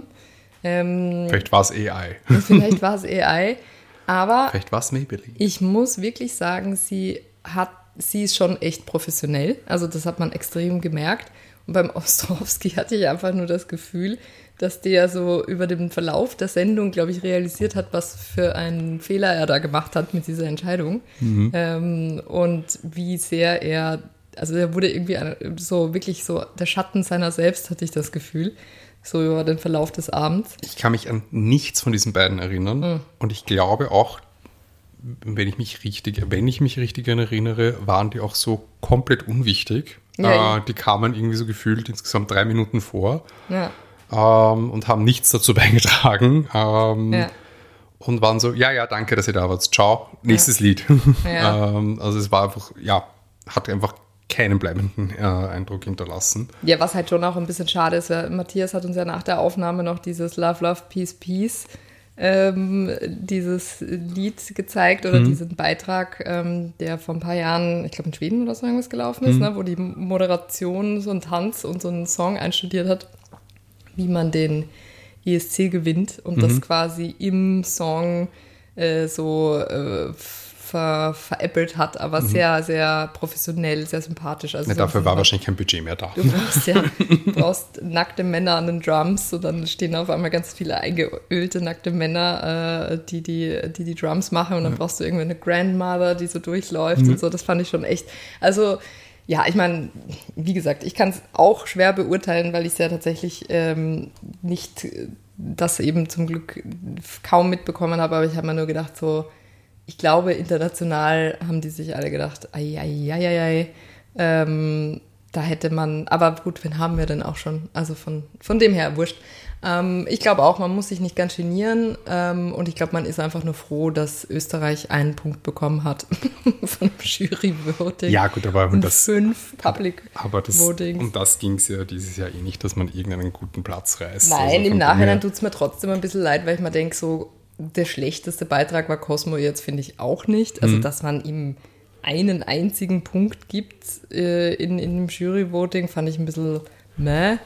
Ähm, vielleicht war es A I. Vielleicht war es A I, aber vielleicht war es Maybelline. Ich muss wirklich sagen, sie hat, sie ist schon echt professionell, also das hat man extrem gemerkt. Und beim Ostrowski hatte ich einfach nur das Gefühl, dass der so über den Verlauf der Sendung, glaube ich, realisiert hat, was für einen Fehler er da gemacht hat mit dieser Entscheidung. Mhm. Ähm, und wie sehr er, also er wurde irgendwie so wirklich so der Schatten seiner selbst, hatte ich das Gefühl, so über den Verlauf des Abends. Ich kann mich an nichts von diesen beiden erinnern. Mhm. Und ich glaube auch, wenn ich mich richtig, wenn ich mich richtig erinnere, waren die auch so komplett unwichtig. Ja, äh, die kamen irgendwie so gefühlt insgesamt drei Minuten vor ja. ähm, und haben nichts dazu beigetragen. Ähm, ja. Und waren so, ja, ja, danke, dass ihr da wart. Ciao, nächstes ja. Lied. Ja. ähm, also es war einfach, ja, hat einfach keinen bleibenden äh, Eindruck hinterlassen. Ja, was halt schon auch ein bisschen schade ist, weil Matthias hat uns ja nach der Aufnahme noch dieses Love, Love, Peace, Peace Ähm, dieses Lied gezeigt oder mhm. diesen Beitrag, ähm, der vor ein paar Jahren, ich glaube in Schweden oder so irgendwas gelaufen ist, mhm. ne, wo die Moderation so einen Tanz und so einen Song einstudiert hat, wie man den E S C gewinnt und mhm. das quasi im Song äh, so äh, ver, veräppelt hat, aber mhm. sehr, sehr professionell, sehr sympathisch. Also ja, so dafür war wahrscheinlich kein Budget mehr da. Du brauchst ja brauchst nackte Männer an den Drums und dann stehen auf einmal ganz viele eingeölte nackte Männer, äh, die, die, die die Drums machen und dann ja. brauchst du irgendwie eine Grandmother, die so durchläuft mhm. und so. Das fand ich schon echt, also ja, ich meine, wie gesagt, ich kann es auch schwer beurteilen, weil ich es ja tatsächlich ähm, nicht, das eben zum Glück kaum mitbekommen habe, aber ich habe mir nur gedacht so, ich glaube, international haben die sich alle gedacht, ai, ai, ai, ai, ai. Ähm, da hätte man, aber gut, wen haben wir denn auch schon? Also von, von dem her, wurscht. Ähm, ich glaube auch, man muss sich nicht ganz genieren ähm, und ich glaube, man ist einfach nur froh, dass Österreich einen Punkt bekommen hat von Jury-Voting. Ja gut, aber und das, fünf Public aber das, Votings. Um das ging es ja dieses Jahr eh nicht, dass man irgendeinen guten Platz reißt. Nein, also im Nachhinein tut es mir trotzdem ein bisschen leid, weil ich mir denke, so der schlechteste Beitrag war Cosmo jetzt, finde ich auch nicht. Also, mhm. dass man ihm einen einzigen Punkt gibt äh, in, in dem Jury-Voting, fand ich ein bisschen meh.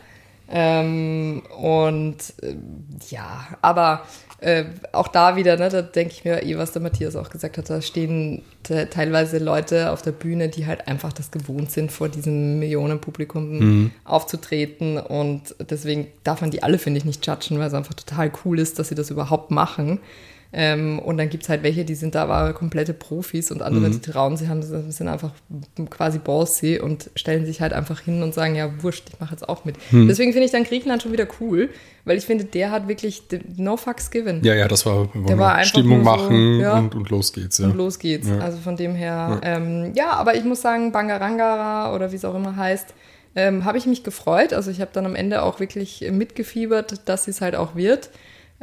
Ähm, und äh, ja, aber äh, auch da wieder, ne, da denke ich mir eh, was der Matthias auch gesagt hat, da stehen te- teilweise Leute auf der Bühne, die halt einfach das gewohnt sind, vor diesem Millionenpublikum mhm. aufzutreten und deswegen darf man die alle, finde ich, nicht judgen, weil es einfach total cool ist, dass sie das überhaupt machen. Ähm, und dann gibt es halt welche, die sind da aber komplette Profis und andere, mhm. die trauen sich, haben, sind einfach quasi bossy und stellen sich halt einfach hin und sagen, ja, wurscht, ich mache jetzt auch mit. Mhm. Deswegen finde ich dann Griechenland schon wieder cool, weil ich finde, der hat wirklich no fucks given. Ja, ja, das war, der war einfach Stimmung so, machen ja, und, und los geht's. Ja. Und los geht's. Ja. Also von dem her, ja. Ähm, ja, aber ich muss sagen, Bangarangara oder wie es auch immer heißt, ähm, habe ich mich gefreut. Also ich habe dann am Ende auch wirklich mitgefiebert, dass es halt auch wird.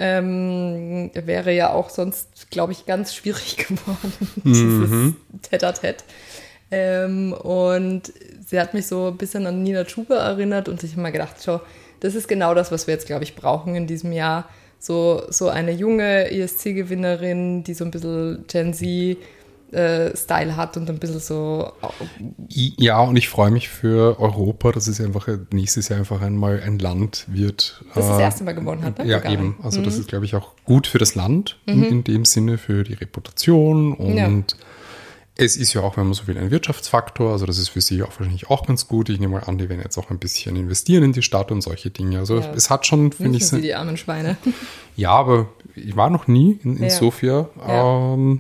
Ähm, wäre ja auch sonst, glaube ich, ganz schwierig geworden, mhm. dieses Tête-à-Tête. Ähm, und sie hat mich so ein bisschen an Nina Chuba erinnert und ich habe mir gedacht, schau, das ist genau das, was wir jetzt, glaube ich, brauchen in diesem Jahr. So, so eine junge E S C-Gewinnerin, die so ein bisschen Gen Z äh, Style hat und ein bisschen so. Ja, und ich freue mich für Europa, dass es einfach nächstes Jahr einfach einmal ein Land wird. Das äh, das erste Mal gewonnen hat, ne? Ja, Sogar. Eben. Also mhm. das ist, glaube ich, auch gut für das Land mhm. in, in dem Sinne, für die Reputation und ja. Es ist ja auch, wenn man so will, ein Wirtschaftsfaktor, also das ist für sie auch wahrscheinlich auch ganz gut. Ich nehme mal an, die werden jetzt auch ein bisschen investieren in die Stadt und solche Dinge. Also ja. es hat schon, finde ich... Sie die armen Schweine. Ja, aber ich war noch nie in, in ja. Sofia. Ja. Ähm,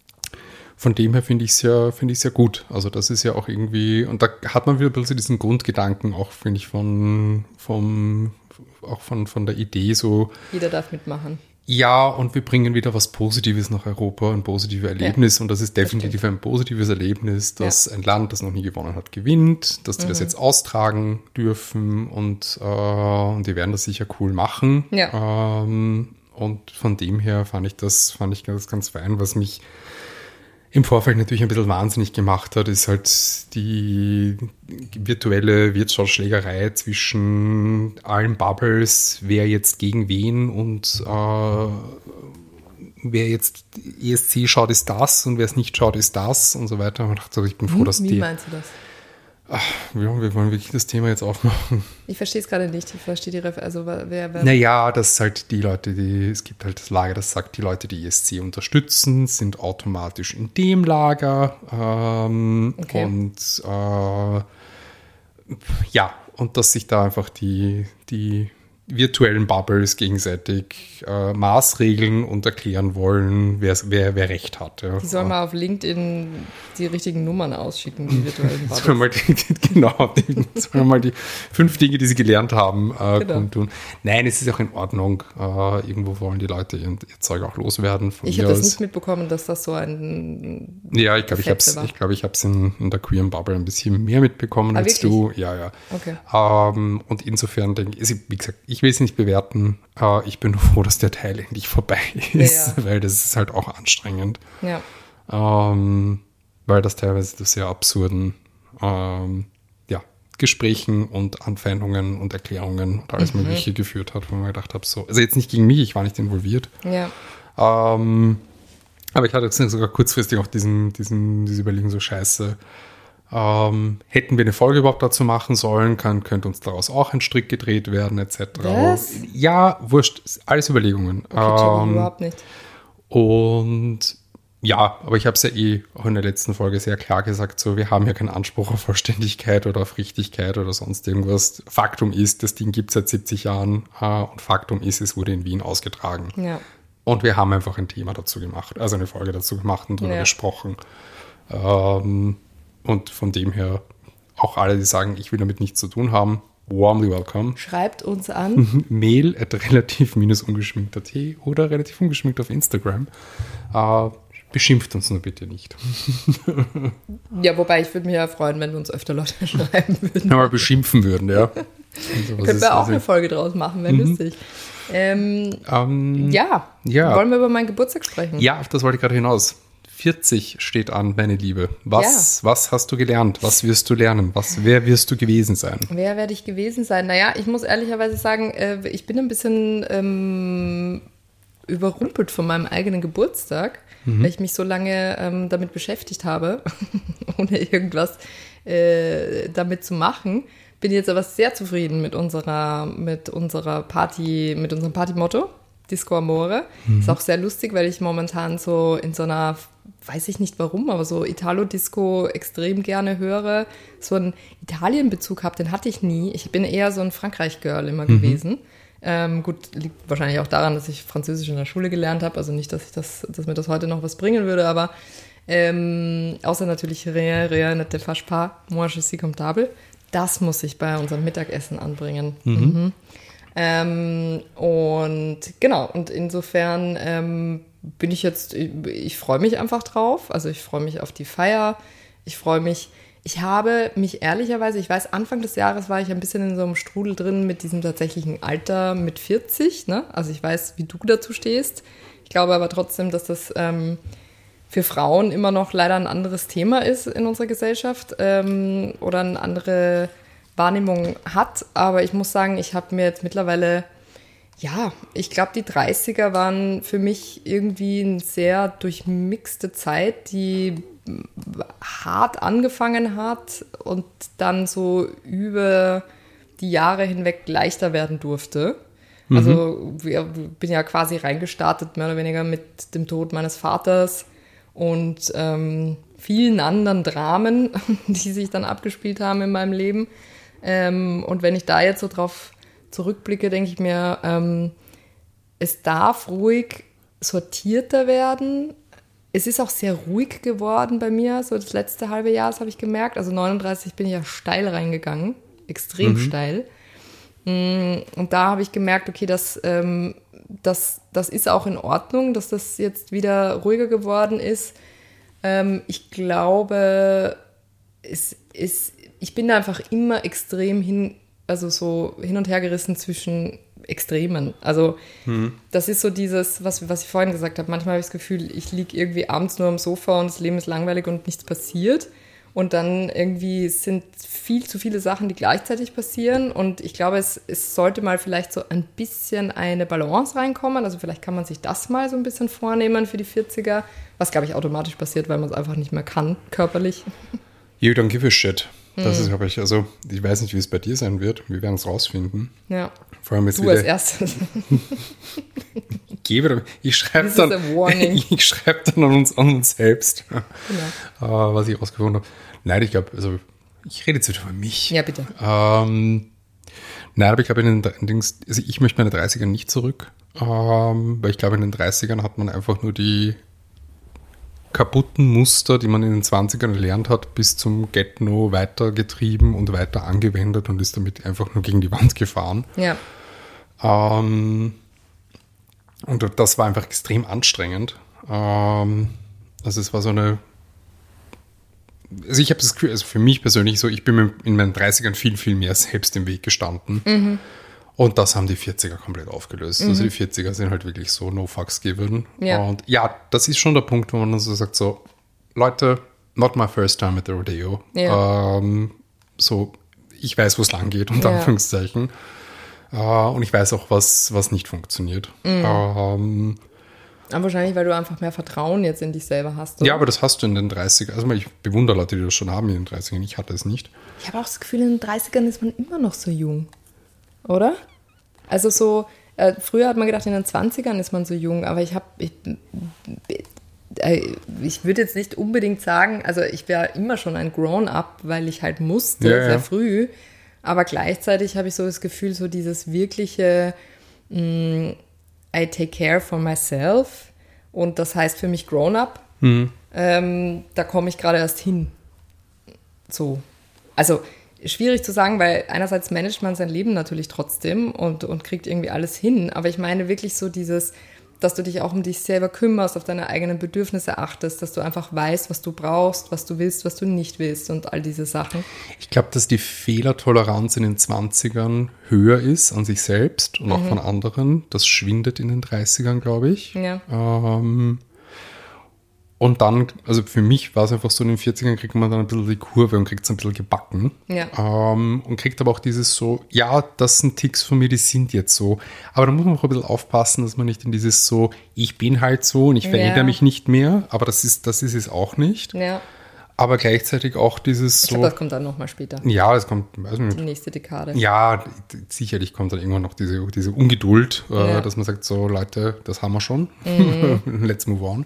von dem her finde ich es ja, finde ich es ja gut. Also das ist ja auch irgendwie, und da hat man wieder ein bisschen diesen Grundgedanken auch, finde ich, von, vom, auch von, von der Idee so... Jeder darf mitmachen. Ja, und wir bringen wieder was Positives nach Europa, ein positives Erlebnis. Ja, und das ist definitiv das ein positives Erlebnis, dass ja. ein Land, das noch nie gewonnen hat, gewinnt, dass die mhm. das jetzt austragen dürfen und, äh, und die werden das sicher cool machen. Ja. Ähm, und von dem her fand ich das, fand ich ganz, ganz fein. Was mich im Vorfeld natürlich ein bisschen wahnsinnig gemacht hat, ist halt die virtuelle Wirtshausschlägerei zwischen allen Bubbles, wer jetzt gegen wen und äh, wer jetzt E S C schaut, ist das und wer es nicht schaut, ist das und so weiter. Und ich dachte, ich bin froh, dass Wie die... meinst du das? Ach, ja, wir wollen wirklich das Thema jetzt aufmachen. Ich verstehe es gerade nicht. Ich verstehe die Ref also wer, wer Naja, das ist halt die Leute, die, es gibt halt das Lager, das sagt, die Leute, die E S C unterstützen, sind automatisch in dem Lager. Ähm, Okay. Und äh, ja, und dass sich da einfach die, die virtuellen Bubbles gegenseitig äh, maßregeln und erklären wollen, wer, wer, wer Recht hat. Ja. Die sollen mal auf LinkedIn die richtigen Nummern ausschicken, die virtuellen Sollen wir Bubbles. mal die, genau, die, sollen wir mal die fünf Dinge, die sie gelernt haben, äh, Genau. kundtun. Nein, es ist auch in Ordnung. Äh, irgendwo wollen die Leute ihr, ihr Zeug auch loswerden. Von Ich mir habe das aus. nicht mitbekommen, dass das so ein... Ja, ich glaube, ich habe es Fetze war. ich glaub, ich hab's in, in der queeren Bubble ein bisschen mehr mitbekommen Ah, als du. wirklich? Ja, ja. Okay. Ähm, und insofern denke ich, wie gesagt, ich will es nicht bewerten. Äh, ich bin nur froh, dass der Teil endlich vorbei ist, Ja. weil das ist halt auch anstrengend. Ja. Ähm, weil das teilweise zu sehr absurden ähm, ja, Gesprächen und Anfeindungen und Erklärungen und alles Mhm. Mögliche geführt hat, wo man gedacht habe, so, also jetzt nicht gegen mich, ich war nicht involviert. Ja. Ähm, aber ich hatte jetzt sogar kurzfristig auch diesen, diesen, diese Überlegung, so scheiße. Ähm, hätten wir eine Folge überhaupt dazu machen sollen, kann, könnte uns daraus auch ein Strick gedreht werden, et cetera. Was? Ja, wurscht, alles Überlegungen. Okay, check ich Ähm, überhaupt nicht. und ja, aber ich habe es ja eh auch in der letzten Folge sehr klar gesagt, so wir haben ja keinen Anspruch auf Vollständigkeit oder auf Richtigkeit oder sonst irgendwas. Faktum ist, das Ding gibt es seit siebzig Jahren äh, und Faktum ist, es wurde in Wien ausgetragen. Ja. Und wir haben einfach ein Thema dazu gemacht, also eine Folge dazu gemacht und darüber Ja. gesprochen. Ähm, und von dem her auch alle, die sagen, ich will damit nichts zu tun haben, warmly welcome. Schreibt uns an. Mail at relativ-ungeschminkt.at oder relativ ungeschminkt auf Instagram. Äh, beschimpft uns nur bitte nicht. Ja, wobei ich würde mich ja freuen, wenn wir uns öfter Leute schreiben würden. Wenn wir beschimpfen würden, ja. Also, was Können ist- wir auch also, eine Folge draus machen, wäre lustig. Ähm, ähm, ja. ja. Wollen wir über meinen Geburtstag sprechen? Ja, auf das wollte ich gerade hinaus. vierzig steht an, meine Liebe. Was, was hast du gelernt? Was wirst du lernen? Was, wer wirst du gewesen sein? Wer werde ich gewesen sein? Naja, ich muss ehrlicherweise sagen, äh, ich bin ein bisschen ähm, überrumpelt von meinem eigenen Geburtstag, weil ich mich so lange ähm, damit beschäftigt habe, ohne irgendwas äh, damit zu machen. Bin jetzt aber sehr zufrieden mit unserer, mit unserer Party, mit unserem Partymotto, Disco Amore. Ist auch sehr lustig, weil ich momentan so in so einer, weiß ich nicht warum, aber so Italo-Disco extrem gerne höre. So einen Italien-Bezug habe, den hatte ich nie. Ich bin eher so ein Frankreich-Girl immer gewesen. Ähm, gut, liegt wahrscheinlich auch daran, dass ich Französisch in der Schule gelernt habe. Also nicht, dass ich das, dass mir das heute noch was bringen würde, aber ähm, außer natürlich rien, rien ne te fâche pas, moi je suis comptable. Das muss ich bei unserem Mittagessen anbringen. Mhm. Ähm, und genau, und insofern ähm, bin ich jetzt, ich, ich freue mich einfach drauf. Also ich freue mich auf die Feier. Ich freue mich, ich habe mich ehrlicherweise, ich weiß, Anfang des Jahres war ich ein bisschen in so einem Strudel drin mit diesem tatsächlichen Alter mit vierzig. Ne? Also ich weiß, wie du dazu stehst. Ich glaube aber trotzdem, dass das ähm, für Frauen immer noch leider ein anderes Thema ist in unserer Gesellschaft ähm, oder eine andere Wahrnehmung hat. Aber ich muss sagen, ich habe mir jetzt mittlerweile, ja, ich glaube, die dreißiger waren für mich irgendwie eine sehr durchmixte Zeit, die hart angefangen hat und dann so über die Jahre hinweg leichter werden durfte. Mhm. Also ich bin ja quasi reingestartet, mehr oder weniger mit dem Tod meines Vaters und ähm, vielen anderen Dramen, die sich dann abgespielt haben in meinem Leben. Ähm, und wenn ich da jetzt so drauf zurückblicke, denke ich mir, ähm, es darf ruhig sortierter werden. Es ist auch sehr ruhig geworden bei mir, so das letzte halbe Jahr, das habe ich gemerkt. Also neununddreißig bin ich ja steil reingegangen, extrem mhm. steil. Und da habe ich gemerkt, okay, das, ähm, das, das ist auch in Ordnung, dass das jetzt wieder ruhiger geworden ist. Ähm, ich glaube, es ist, ich bin da einfach immer extrem hin, also so hin und her gerissen zwischen Extremen. Also hm. das ist so dieses, was, was ich vorhin gesagt habe. Manchmal habe ich das Gefühl, ich liege irgendwie abends nur am Sofa und das Leben ist langweilig und nichts passiert. Und dann irgendwie sind viel zu viele Sachen, die gleichzeitig passieren. Und ich glaube, es, es sollte mal vielleicht so ein bisschen eine Balance reinkommen. Also vielleicht kann man sich das mal so ein bisschen vornehmen für die vierziger. Was, glaube ich, automatisch passiert, weil man es einfach nicht mehr kann, körperlich. You don't give a shit. Das hm. ist, glaube ich, also ich weiß nicht, wie es bei dir sein wird. Wir werden es rausfinden. Ja. Vor allem jetzt du wieder, als erstes. ich gebe, ich schreibe dann, ich schreibe dann an uns, an uns selbst, genau. uh, was ich rausgefunden habe. Nein, ich glaube, also ich rede jetzt wieder über mich. Ja, bitte. Ähm, nein, aber ich glaube, in den Dings, also ich möchte meine dreißiger nicht zurück, ähm, weil ich glaube, in den dreißigern hat man einfach nur die kaputten Muster, die man in den zwanzigern gelernt hat, bis zum Get-No weitergetrieben und weiter angewendet und ist damit einfach nur gegen die Wand gefahren. Ja. Ähm, und das war einfach extrem anstrengend. Ähm, also es war so eine, also ich habe das Gefühl, also für mich persönlich so, ich bin in meinen dreißigern viel, viel mehr selbst im Weg gestanden. Mhm. Und das haben die vierziger komplett aufgelöst. Mhm. Also die vierziger sind halt wirklich so no fucks given. Ja. Und ja, das ist schon der Punkt, wo man dann so sagt, so, Leute, not my first time at the rodeo. Ja. Ähm, so, ich weiß, wo es lang geht, unter ja. Anführungszeichen. Äh, und ich weiß auch, was, was nicht funktioniert. Mhm. Ähm, aber wahrscheinlich, weil du einfach mehr Vertrauen jetzt in dich selber hast. Oder? Ja, aber das hast du in den dreißigern. Also ich bewundere Leute, die das schon haben in den dreißigern. Ich hatte es nicht. Ich habe auch das Gefühl, in den dreißigern ist man immer noch so jung. Oder? Also so, äh, früher hat man gedacht, in den zwanzigern ist man so jung, aber ich habe, ich, äh, ich würde jetzt nicht unbedingt sagen, also ich wäre immer schon ein Grown-up, weil ich halt musste, ja, sehr ja. früh, aber gleichzeitig habe ich so das Gefühl, so dieses wirkliche, mh, I take care for myself und das heißt für mich Grown-up, mhm. ähm, da komme ich gerade erst hin. So, also schwierig zu sagen, weil einerseits managt man sein Leben natürlich trotzdem und, und kriegt irgendwie alles hin, aber ich meine wirklich so dieses, dass du dich auch um dich selber kümmerst, auf deine eigenen Bedürfnisse achtest, dass du einfach weißt, was du brauchst, was du willst, was du nicht willst und all diese Sachen. Ich glaube, dass die Fehlertoleranz in den zwanzigern höher ist an sich selbst und auch mhm. von anderen. Das schwindet in den dreißigern, glaube ich. Ja. Ähm, Und dann, also für mich war es einfach so, in den vierzigern kriegt man dann ein bisschen die Kurve und kriegt es ein bisschen gebacken. Ja. Ähm, und kriegt aber auch dieses so, ja, das sind Ticks von mir, die sind jetzt so. Aber da muss man auch ein bisschen aufpassen, dass man nicht in dieses so, ich bin halt so und ich verändere ja. mich nicht mehr. Aber das ist, das ist es auch nicht. Ja. Aber gleichzeitig auch dieses ich so. Ich glaube, das kommt dann nochmal später. Ja, das kommt, weiß nicht. Die nächste Dekade. Ja, sicherlich kommt dann irgendwann noch diese, diese Ungeduld, ja. äh, dass man sagt, so Leute, das haben wir schon. Mhm. Let's move on.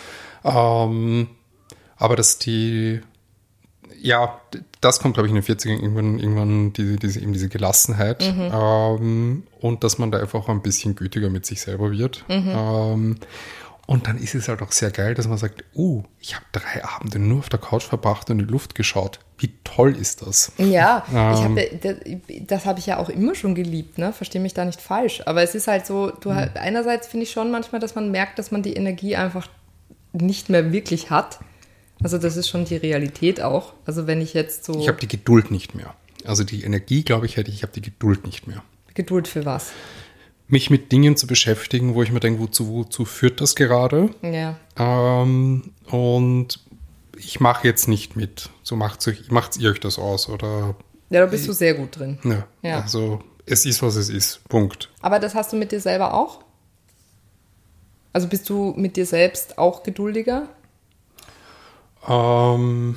Ähm, aber dass die, ja, das kommt, glaube ich, in den vierzigern irgendwann, irgendwann diese, diese, eben diese Gelassenheit mhm. ähm, und dass man da einfach auch ein bisschen gütiger mit sich selber wird. Mhm. Ähm, und dann ist es halt auch sehr geil, dass man sagt, oh, ich habe drei Abende nur auf der Couch verbracht und in die Luft geschaut. Wie toll ist das? Ja, ähm, ich hab, das, das habe ich ja auch immer schon geliebt, ne? Verstehe mich da nicht falsch. Aber es ist halt so, du mhm. einerseits finde ich schon manchmal, dass man merkt, dass man die Energie einfach nicht mehr wirklich hat. Also das ist schon die Realität auch. Also wenn ich jetzt so... Ich habe die Geduld nicht mehr. Also die Energie, glaube ich, hätte ich, ich habe die Geduld nicht mehr. Geduld für was? Mich mit Dingen zu beschäftigen, wo ich mir denke, wozu, wozu führt das gerade? Ja. Ähm, und ich mache jetzt nicht mit. So macht euch, macht ihr euch das aus, oder? Ja, da bist du sehr gut drin. Ja, ja. Also es ist, was es ist. Punkt. Aber das hast du mit dir selber auch? Also bist du mit dir selbst auch geduldiger? Ähm,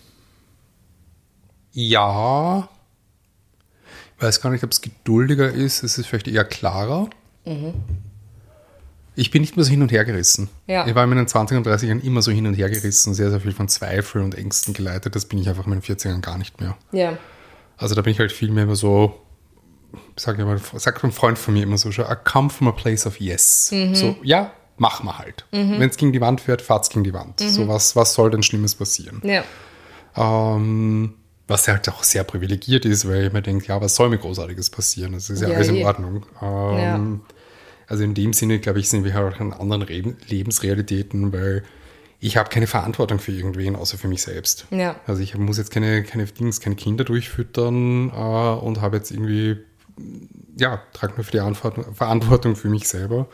ja. Ich weiß gar nicht, ob es geduldiger ist. Es ist vielleicht eher klarer. Mhm. Ich bin nicht mehr so hin und her gerissen. Ja. Ich war in meinen zwanzigern und dreißigern immer so hin und her gerissen, sehr, sehr viel von Zweifeln und Ängsten geleitet. Das bin ich einfach in meinen vierzigern gar nicht mehr. Ja. Also da bin ich halt viel mehr immer so, sag ich mal, sagt ein Freund von mir immer so, I come from a place of yes. Mhm. So, ja, machen wir halt. Mhm. Wenn es gegen die Wand fährt, fahrt's gegen die Wand. Mhm. So, was, was soll denn Schlimmes passieren? Ja. Ähm, was halt auch sehr privilegiert ist, weil ich mir denke, ja, was soll mir Großartiges passieren? Das ist ja, ja alles in Ordnung. Ähm, ja. Also in dem Sinne, glaube ich, sind wir halt auch in anderen Re- Lebensrealitäten, weil ich habe keine Verantwortung für irgendwen, außer für mich selbst. Ja. Also ich muss jetzt keine, keine Dings, keine Kinder durchfüttern äh, und habe jetzt irgendwie ja, trage nur für die Verantwortung, Verantwortung für mich selber.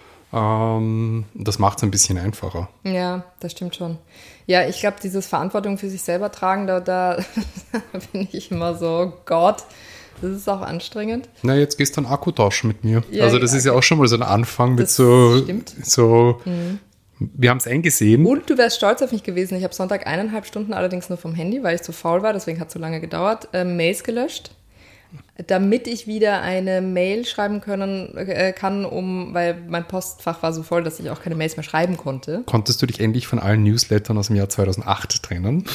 Ähm, das macht es ein bisschen einfacher. Ja, das stimmt schon. Ja, ich glaube, dieses Verantwortung für sich selber tragen, da, da bin ich immer so, oh Gott, das ist auch anstrengend. Na, jetzt gehst du dann Akku tauschen mit mir. Ja, also das ja, ist ja auch schon mal so ein Anfang mit das so, stimmt. so mhm. Wir haben es eingesehen. Und du wärst stolz auf mich gewesen. Ich habe Sonntag eineinhalb Stunden allerdings nur vom Handy, weil ich zu faul war, deswegen hat es so lange gedauert, äh, Mails gelöscht, damit ich wieder eine Mail schreiben können äh, kann, um, weil mein Postfach war so voll, dass ich auch keine Mails mehr schreiben konnte. Konntest du dich endlich von allen Newslettern aus dem Jahr zweitausendacht trennen?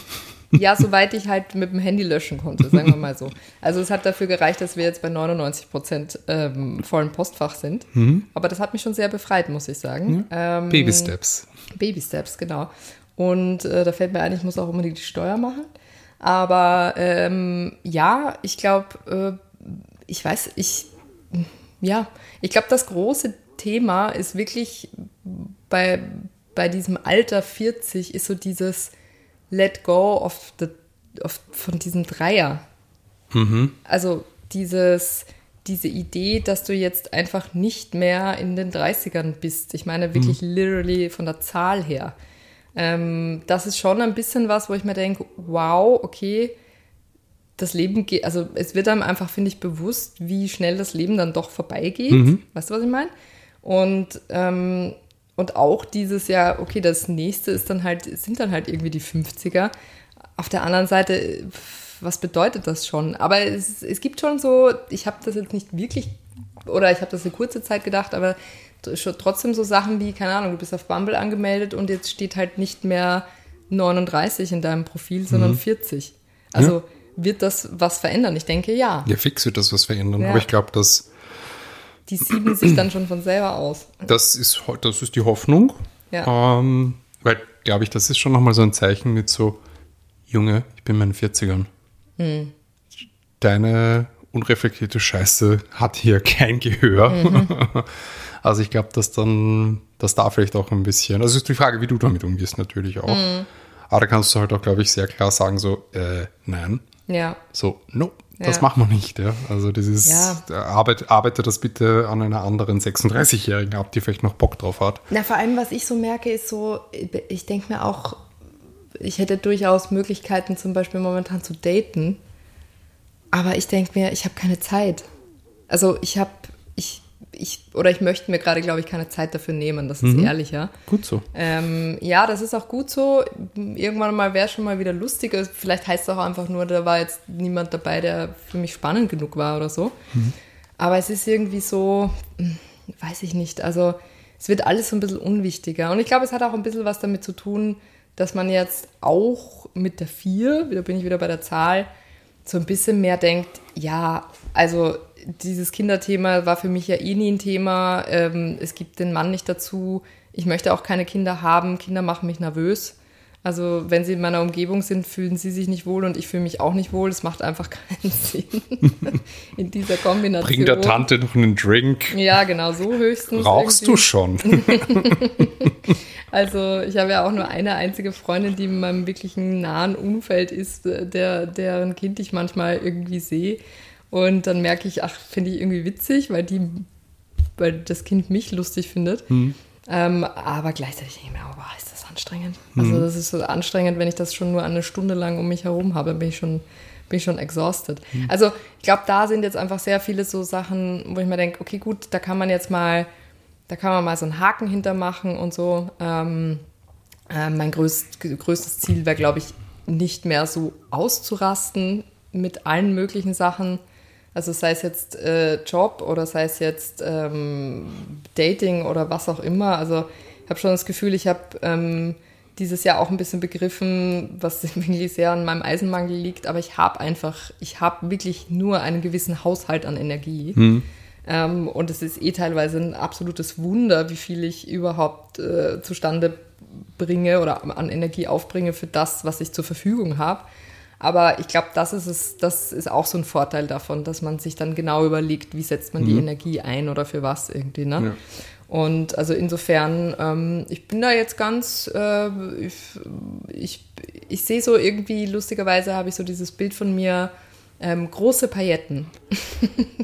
Ja, soweit ich halt mit dem Handy löschen konnte, sagen wir mal so. Also es hat dafür gereicht, dass wir jetzt bei neunundneunzig Prozent ähm, vollen Postfach sind. Mhm. Aber das hat mich schon sehr befreit, muss ich sagen. Ja. Ähm, Baby Steps. Baby Steps, genau. Und äh, da fällt mir ein, ich muss auch unbedingt die Steuer machen. Aber ähm, ja, ich glaube, äh, ich weiß, ich, ja, ich glaube, das große Thema ist wirklich bei, bei diesem Alter vierzig ist so dieses Let go of the, of, von diesem Dreier. Mhm. Also dieses, diese Idee, dass du jetzt einfach nicht mehr in den dreißigern bist. Ich meine wirklich mhm. literally von der Zahl her. Ähm, das ist schon ein bisschen was, wo ich mir denke, wow, okay, das Leben geht, also es wird einem einfach, finde ich, bewusst, wie schnell das Leben dann doch vorbeigeht. Mhm. Weißt du, was ich meine? Und ähm, Und auch dieses Jahr, okay, das nächste ist dann halt, sind dann halt irgendwie die fünfziger. Auf der anderen Seite, was bedeutet das schon? Aber es, es gibt schon so, ich habe das jetzt nicht wirklich, oder ich habe das eine kurze Zeit gedacht, aber schon trotzdem so Sachen wie, keine Ahnung, du bist auf Bumble angemeldet und jetzt steht halt nicht mehr neununddreißig in deinem Profil, sondern mhm. vierzig. Also ja. Wird das was verändern? Ich denke, ja. Ja, fix wird das was verändern. Ja. Aber ich glaube, dass die sieben sich dann schon von selber aus. Das ist, das ist die Hoffnung. Ja. Ähm, weil, glaube ich, das ist schon nochmal so ein Zeichen mit so, Junge, ich bin in meinen vierzigern. Hm. Deine unreflektierte Scheiße hat hier kein Gehör. Mhm. Also ich glaube, dass dann, dass da vielleicht auch ein bisschen, also ist die Frage, wie du damit umgehst natürlich auch. Mhm. Aber da kannst du halt auch, glaube ich, sehr klar sagen so, äh, nein. Ja. So, no. Das ja. machen wir nicht, ja. Also das ist, ja. arbeit, arbeite das bitte an einer anderen sechsunddreißigjährigen ab, die vielleicht noch Bock drauf hat. Na, vor allem, was ich so merke, ist so, ich denke mir auch, ich hätte durchaus Möglichkeiten, zum Beispiel momentan zu daten, aber ich denke mir, ich habe keine Zeit. Also ich habe, ich, ich, oder ich möchte mir gerade, glaube ich, keine Zeit dafür nehmen, das ist mhm. ehrlicher. Gut so. Ähm, ja, das ist auch gut so. Irgendwann mal wäre es schon mal wieder lustiger. Vielleicht heißt es auch einfach nur, da war jetzt niemand dabei, der für mich spannend genug war oder so. Mhm. Aber es ist irgendwie so, weiß ich nicht, also es wird alles so ein bisschen unwichtiger. Und ich glaube, es hat auch ein bisschen was damit zu tun, dass man jetzt auch mit der vier, da bin ich wieder bei der Zahl, so ein bisschen mehr denkt, ja, also dieses Kinderthema war für mich ja eh nie ein Thema. Ähm, es gibt den Mann nicht dazu. Ich möchte auch keine Kinder haben. Kinder machen mich nervös. Also wenn sie in meiner Umgebung sind, fühlen sie sich nicht wohl und ich fühle mich auch nicht wohl. Das macht einfach keinen Sinn in dieser Kombination. Bring der Tante noch einen Drink. Ja, genau, so höchstens. Rauchst irgendwie. Du schon? Also ich habe ja auch nur eine einzige Freundin, die in meinem wirklichen nahen Umfeld ist, der, deren Kind ich manchmal irgendwie sehe. Und dann merke ich, ach, finde ich irgendwie witzig, weil, die, weil das Kind mich lustig findet. Hm. Ähm, aber gleichzeitig denke ich mir, oh, wow, ist das anstrengend. Hm. Also das ist so anstrengend, wenn ich das schon nur eine Stunde lang um mich herum habe, dann bin ich schon, bin ich schon exhausted. Hm. Also ich glaube, da sind jetzt einfach sehr viele so Sachen, wo ich mir denke, okay, gut, da kann man jetzt mal, da kann man mal so einen Haken hintermachen und so. Ähm, äh, mein größt, größtes Ziel wäre, glaube ich, nicht mehr so auszurasten mit allen möglichen Sachen. Also sei es jetzt äh, Job oder sei es jetzt ähm, Dating oder was auch immer. Also ich habe schon das Gefühl, ich habe ähm, dieses Jahr auch ein bisschen begriffen, was wirklich sehr an meinem Eisenmangel liegt. Aber ich habe einfach, ich habe wirklich nur einen gewissen Haushalt an Energie. Hm. Ähm, und es ist eh teilweise ein absolutes Wunder, wie viel ich überhaupt äh, zustande bringe oder an Energie aufbringe für das, was ich zur Verfügung habe. Aber ich glaube, das ist es, das ist auch so ein Vorteil davon, dass man sich dann genau überlegt, wie setzt man mhm. die Energie ein oder für was irgendwie, ne? Ja. Und also insofern, ähm, ich bin da jetzt ganz, äh, ich, ich, ich sehe so irgendwie, lustigerweise habe ich so dieses Bild von mir, ähm, große Pailletten.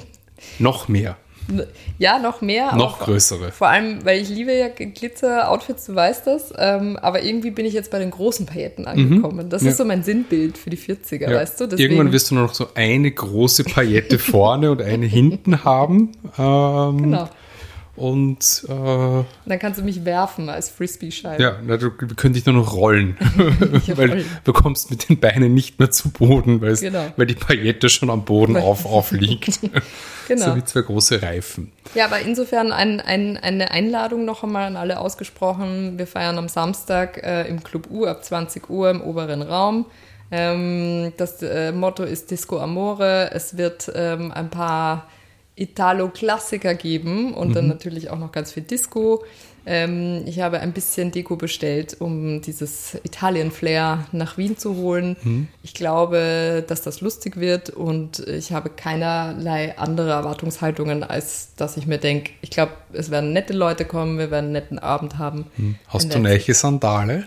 Noch mehr. Ja, noch mehr. Noch aber größere. Vor allem, weil ich liebe ja Glitzer-Outfits, du weißt das. Ähm, aber irgendwie bin ich jetzt bei den großen Pailletten angekommen. Mhm. Das ja. ist so mein Sinnbild für die vierziger, ja. weißt du? Deswegen, irgendwann wirst du nur noch so eine große Paillette vorne und eine hinten haben. Ähm, genau. Und äh, dann kannst du mich werfen als Frisbee-Scheibe. Ja, na, du könntest dich nur noch rollen. Weil du kommst mit den Beinen nicht mehr zu Boden, weil, genau. weil die Paillette schon am Boden auf, aufliegt. Genau. So wie zwei große Reifen. Ja, aber insofern ein, ein, eine Einladung noch einmal an alle ausgesprochen. Wir feiern am Samstag äh, im Club U ab zwanzig Uhr im oberen Raum. Ähm, das äh, Motto ist Disco Amore. Es wird ähm, ein paar Italo-Klassiker geben und mhm. dann natürlich auch noch ganz viel Disco. Ähm, ich habe ein bisschen Deko bestellt, um dieses Italien-Flair nach Wien zu holen. Mhm. Ich glaube, dass das lustig wird und ich habe keinerlei andere Erwartungshaltungen, als dass ich mir denke, ich glaube, es werden nette Leute kommen, wir werden einen netten Abend haben. Mhm. Hast du neue Sandale?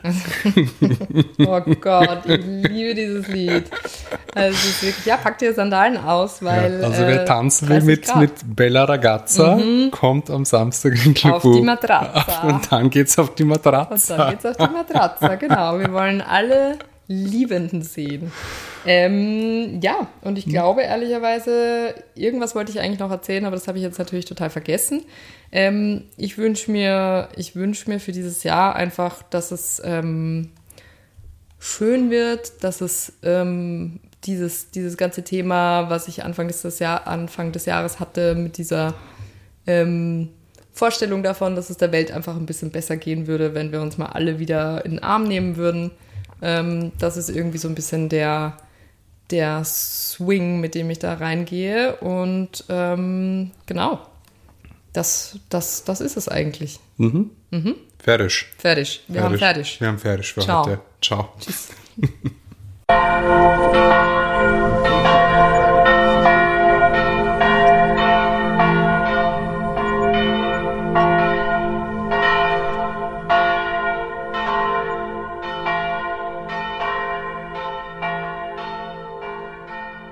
Oh Gott, ich liebe dieses Lied. Also es ist wirklich, ja, pack dir Sandalen aus, weil ja, also wer tanzen will mit, mit Bella Ragazza, mhm. kommt am Samstag in Club auf die Matratza. Und dann geht's auf die Matratza. Und dann geht's auf die Matratza, genau. Wir wollen alle Liebenden sehen. Ähm, ja, und ich glaube ehrlicherweise, irgendwas wollte ich eigentlich noch erzählen, aber das habe ich jetzt natürlich total vergessen. Ähm, ich wünsche mir, ich wünsche mir für dieses Jahr einfach, dass es ähm, schön wird, dass es ähm, dieses, dieses ganze Thema, was ich Anfang des, Jahr, Anfang des Jahres hatte, mit dieser ähm, Vorstellung davon, dass es der Welt einfach ein bisschen besser gehen würde, wenn wir uns mal alle wieder in den Arm nehmen würden. Ähm, das ist irgendwie so ein bisschen der, der Swing, mit dem ich da reingehe. Und ähm, genau, das, das, das ist es eigentlich. Mhm. Mhm. Fertig. Fertig. Wir fertig. haben fertig. Wir haben fertig für Ciao. heute. Ciao. Tschüss.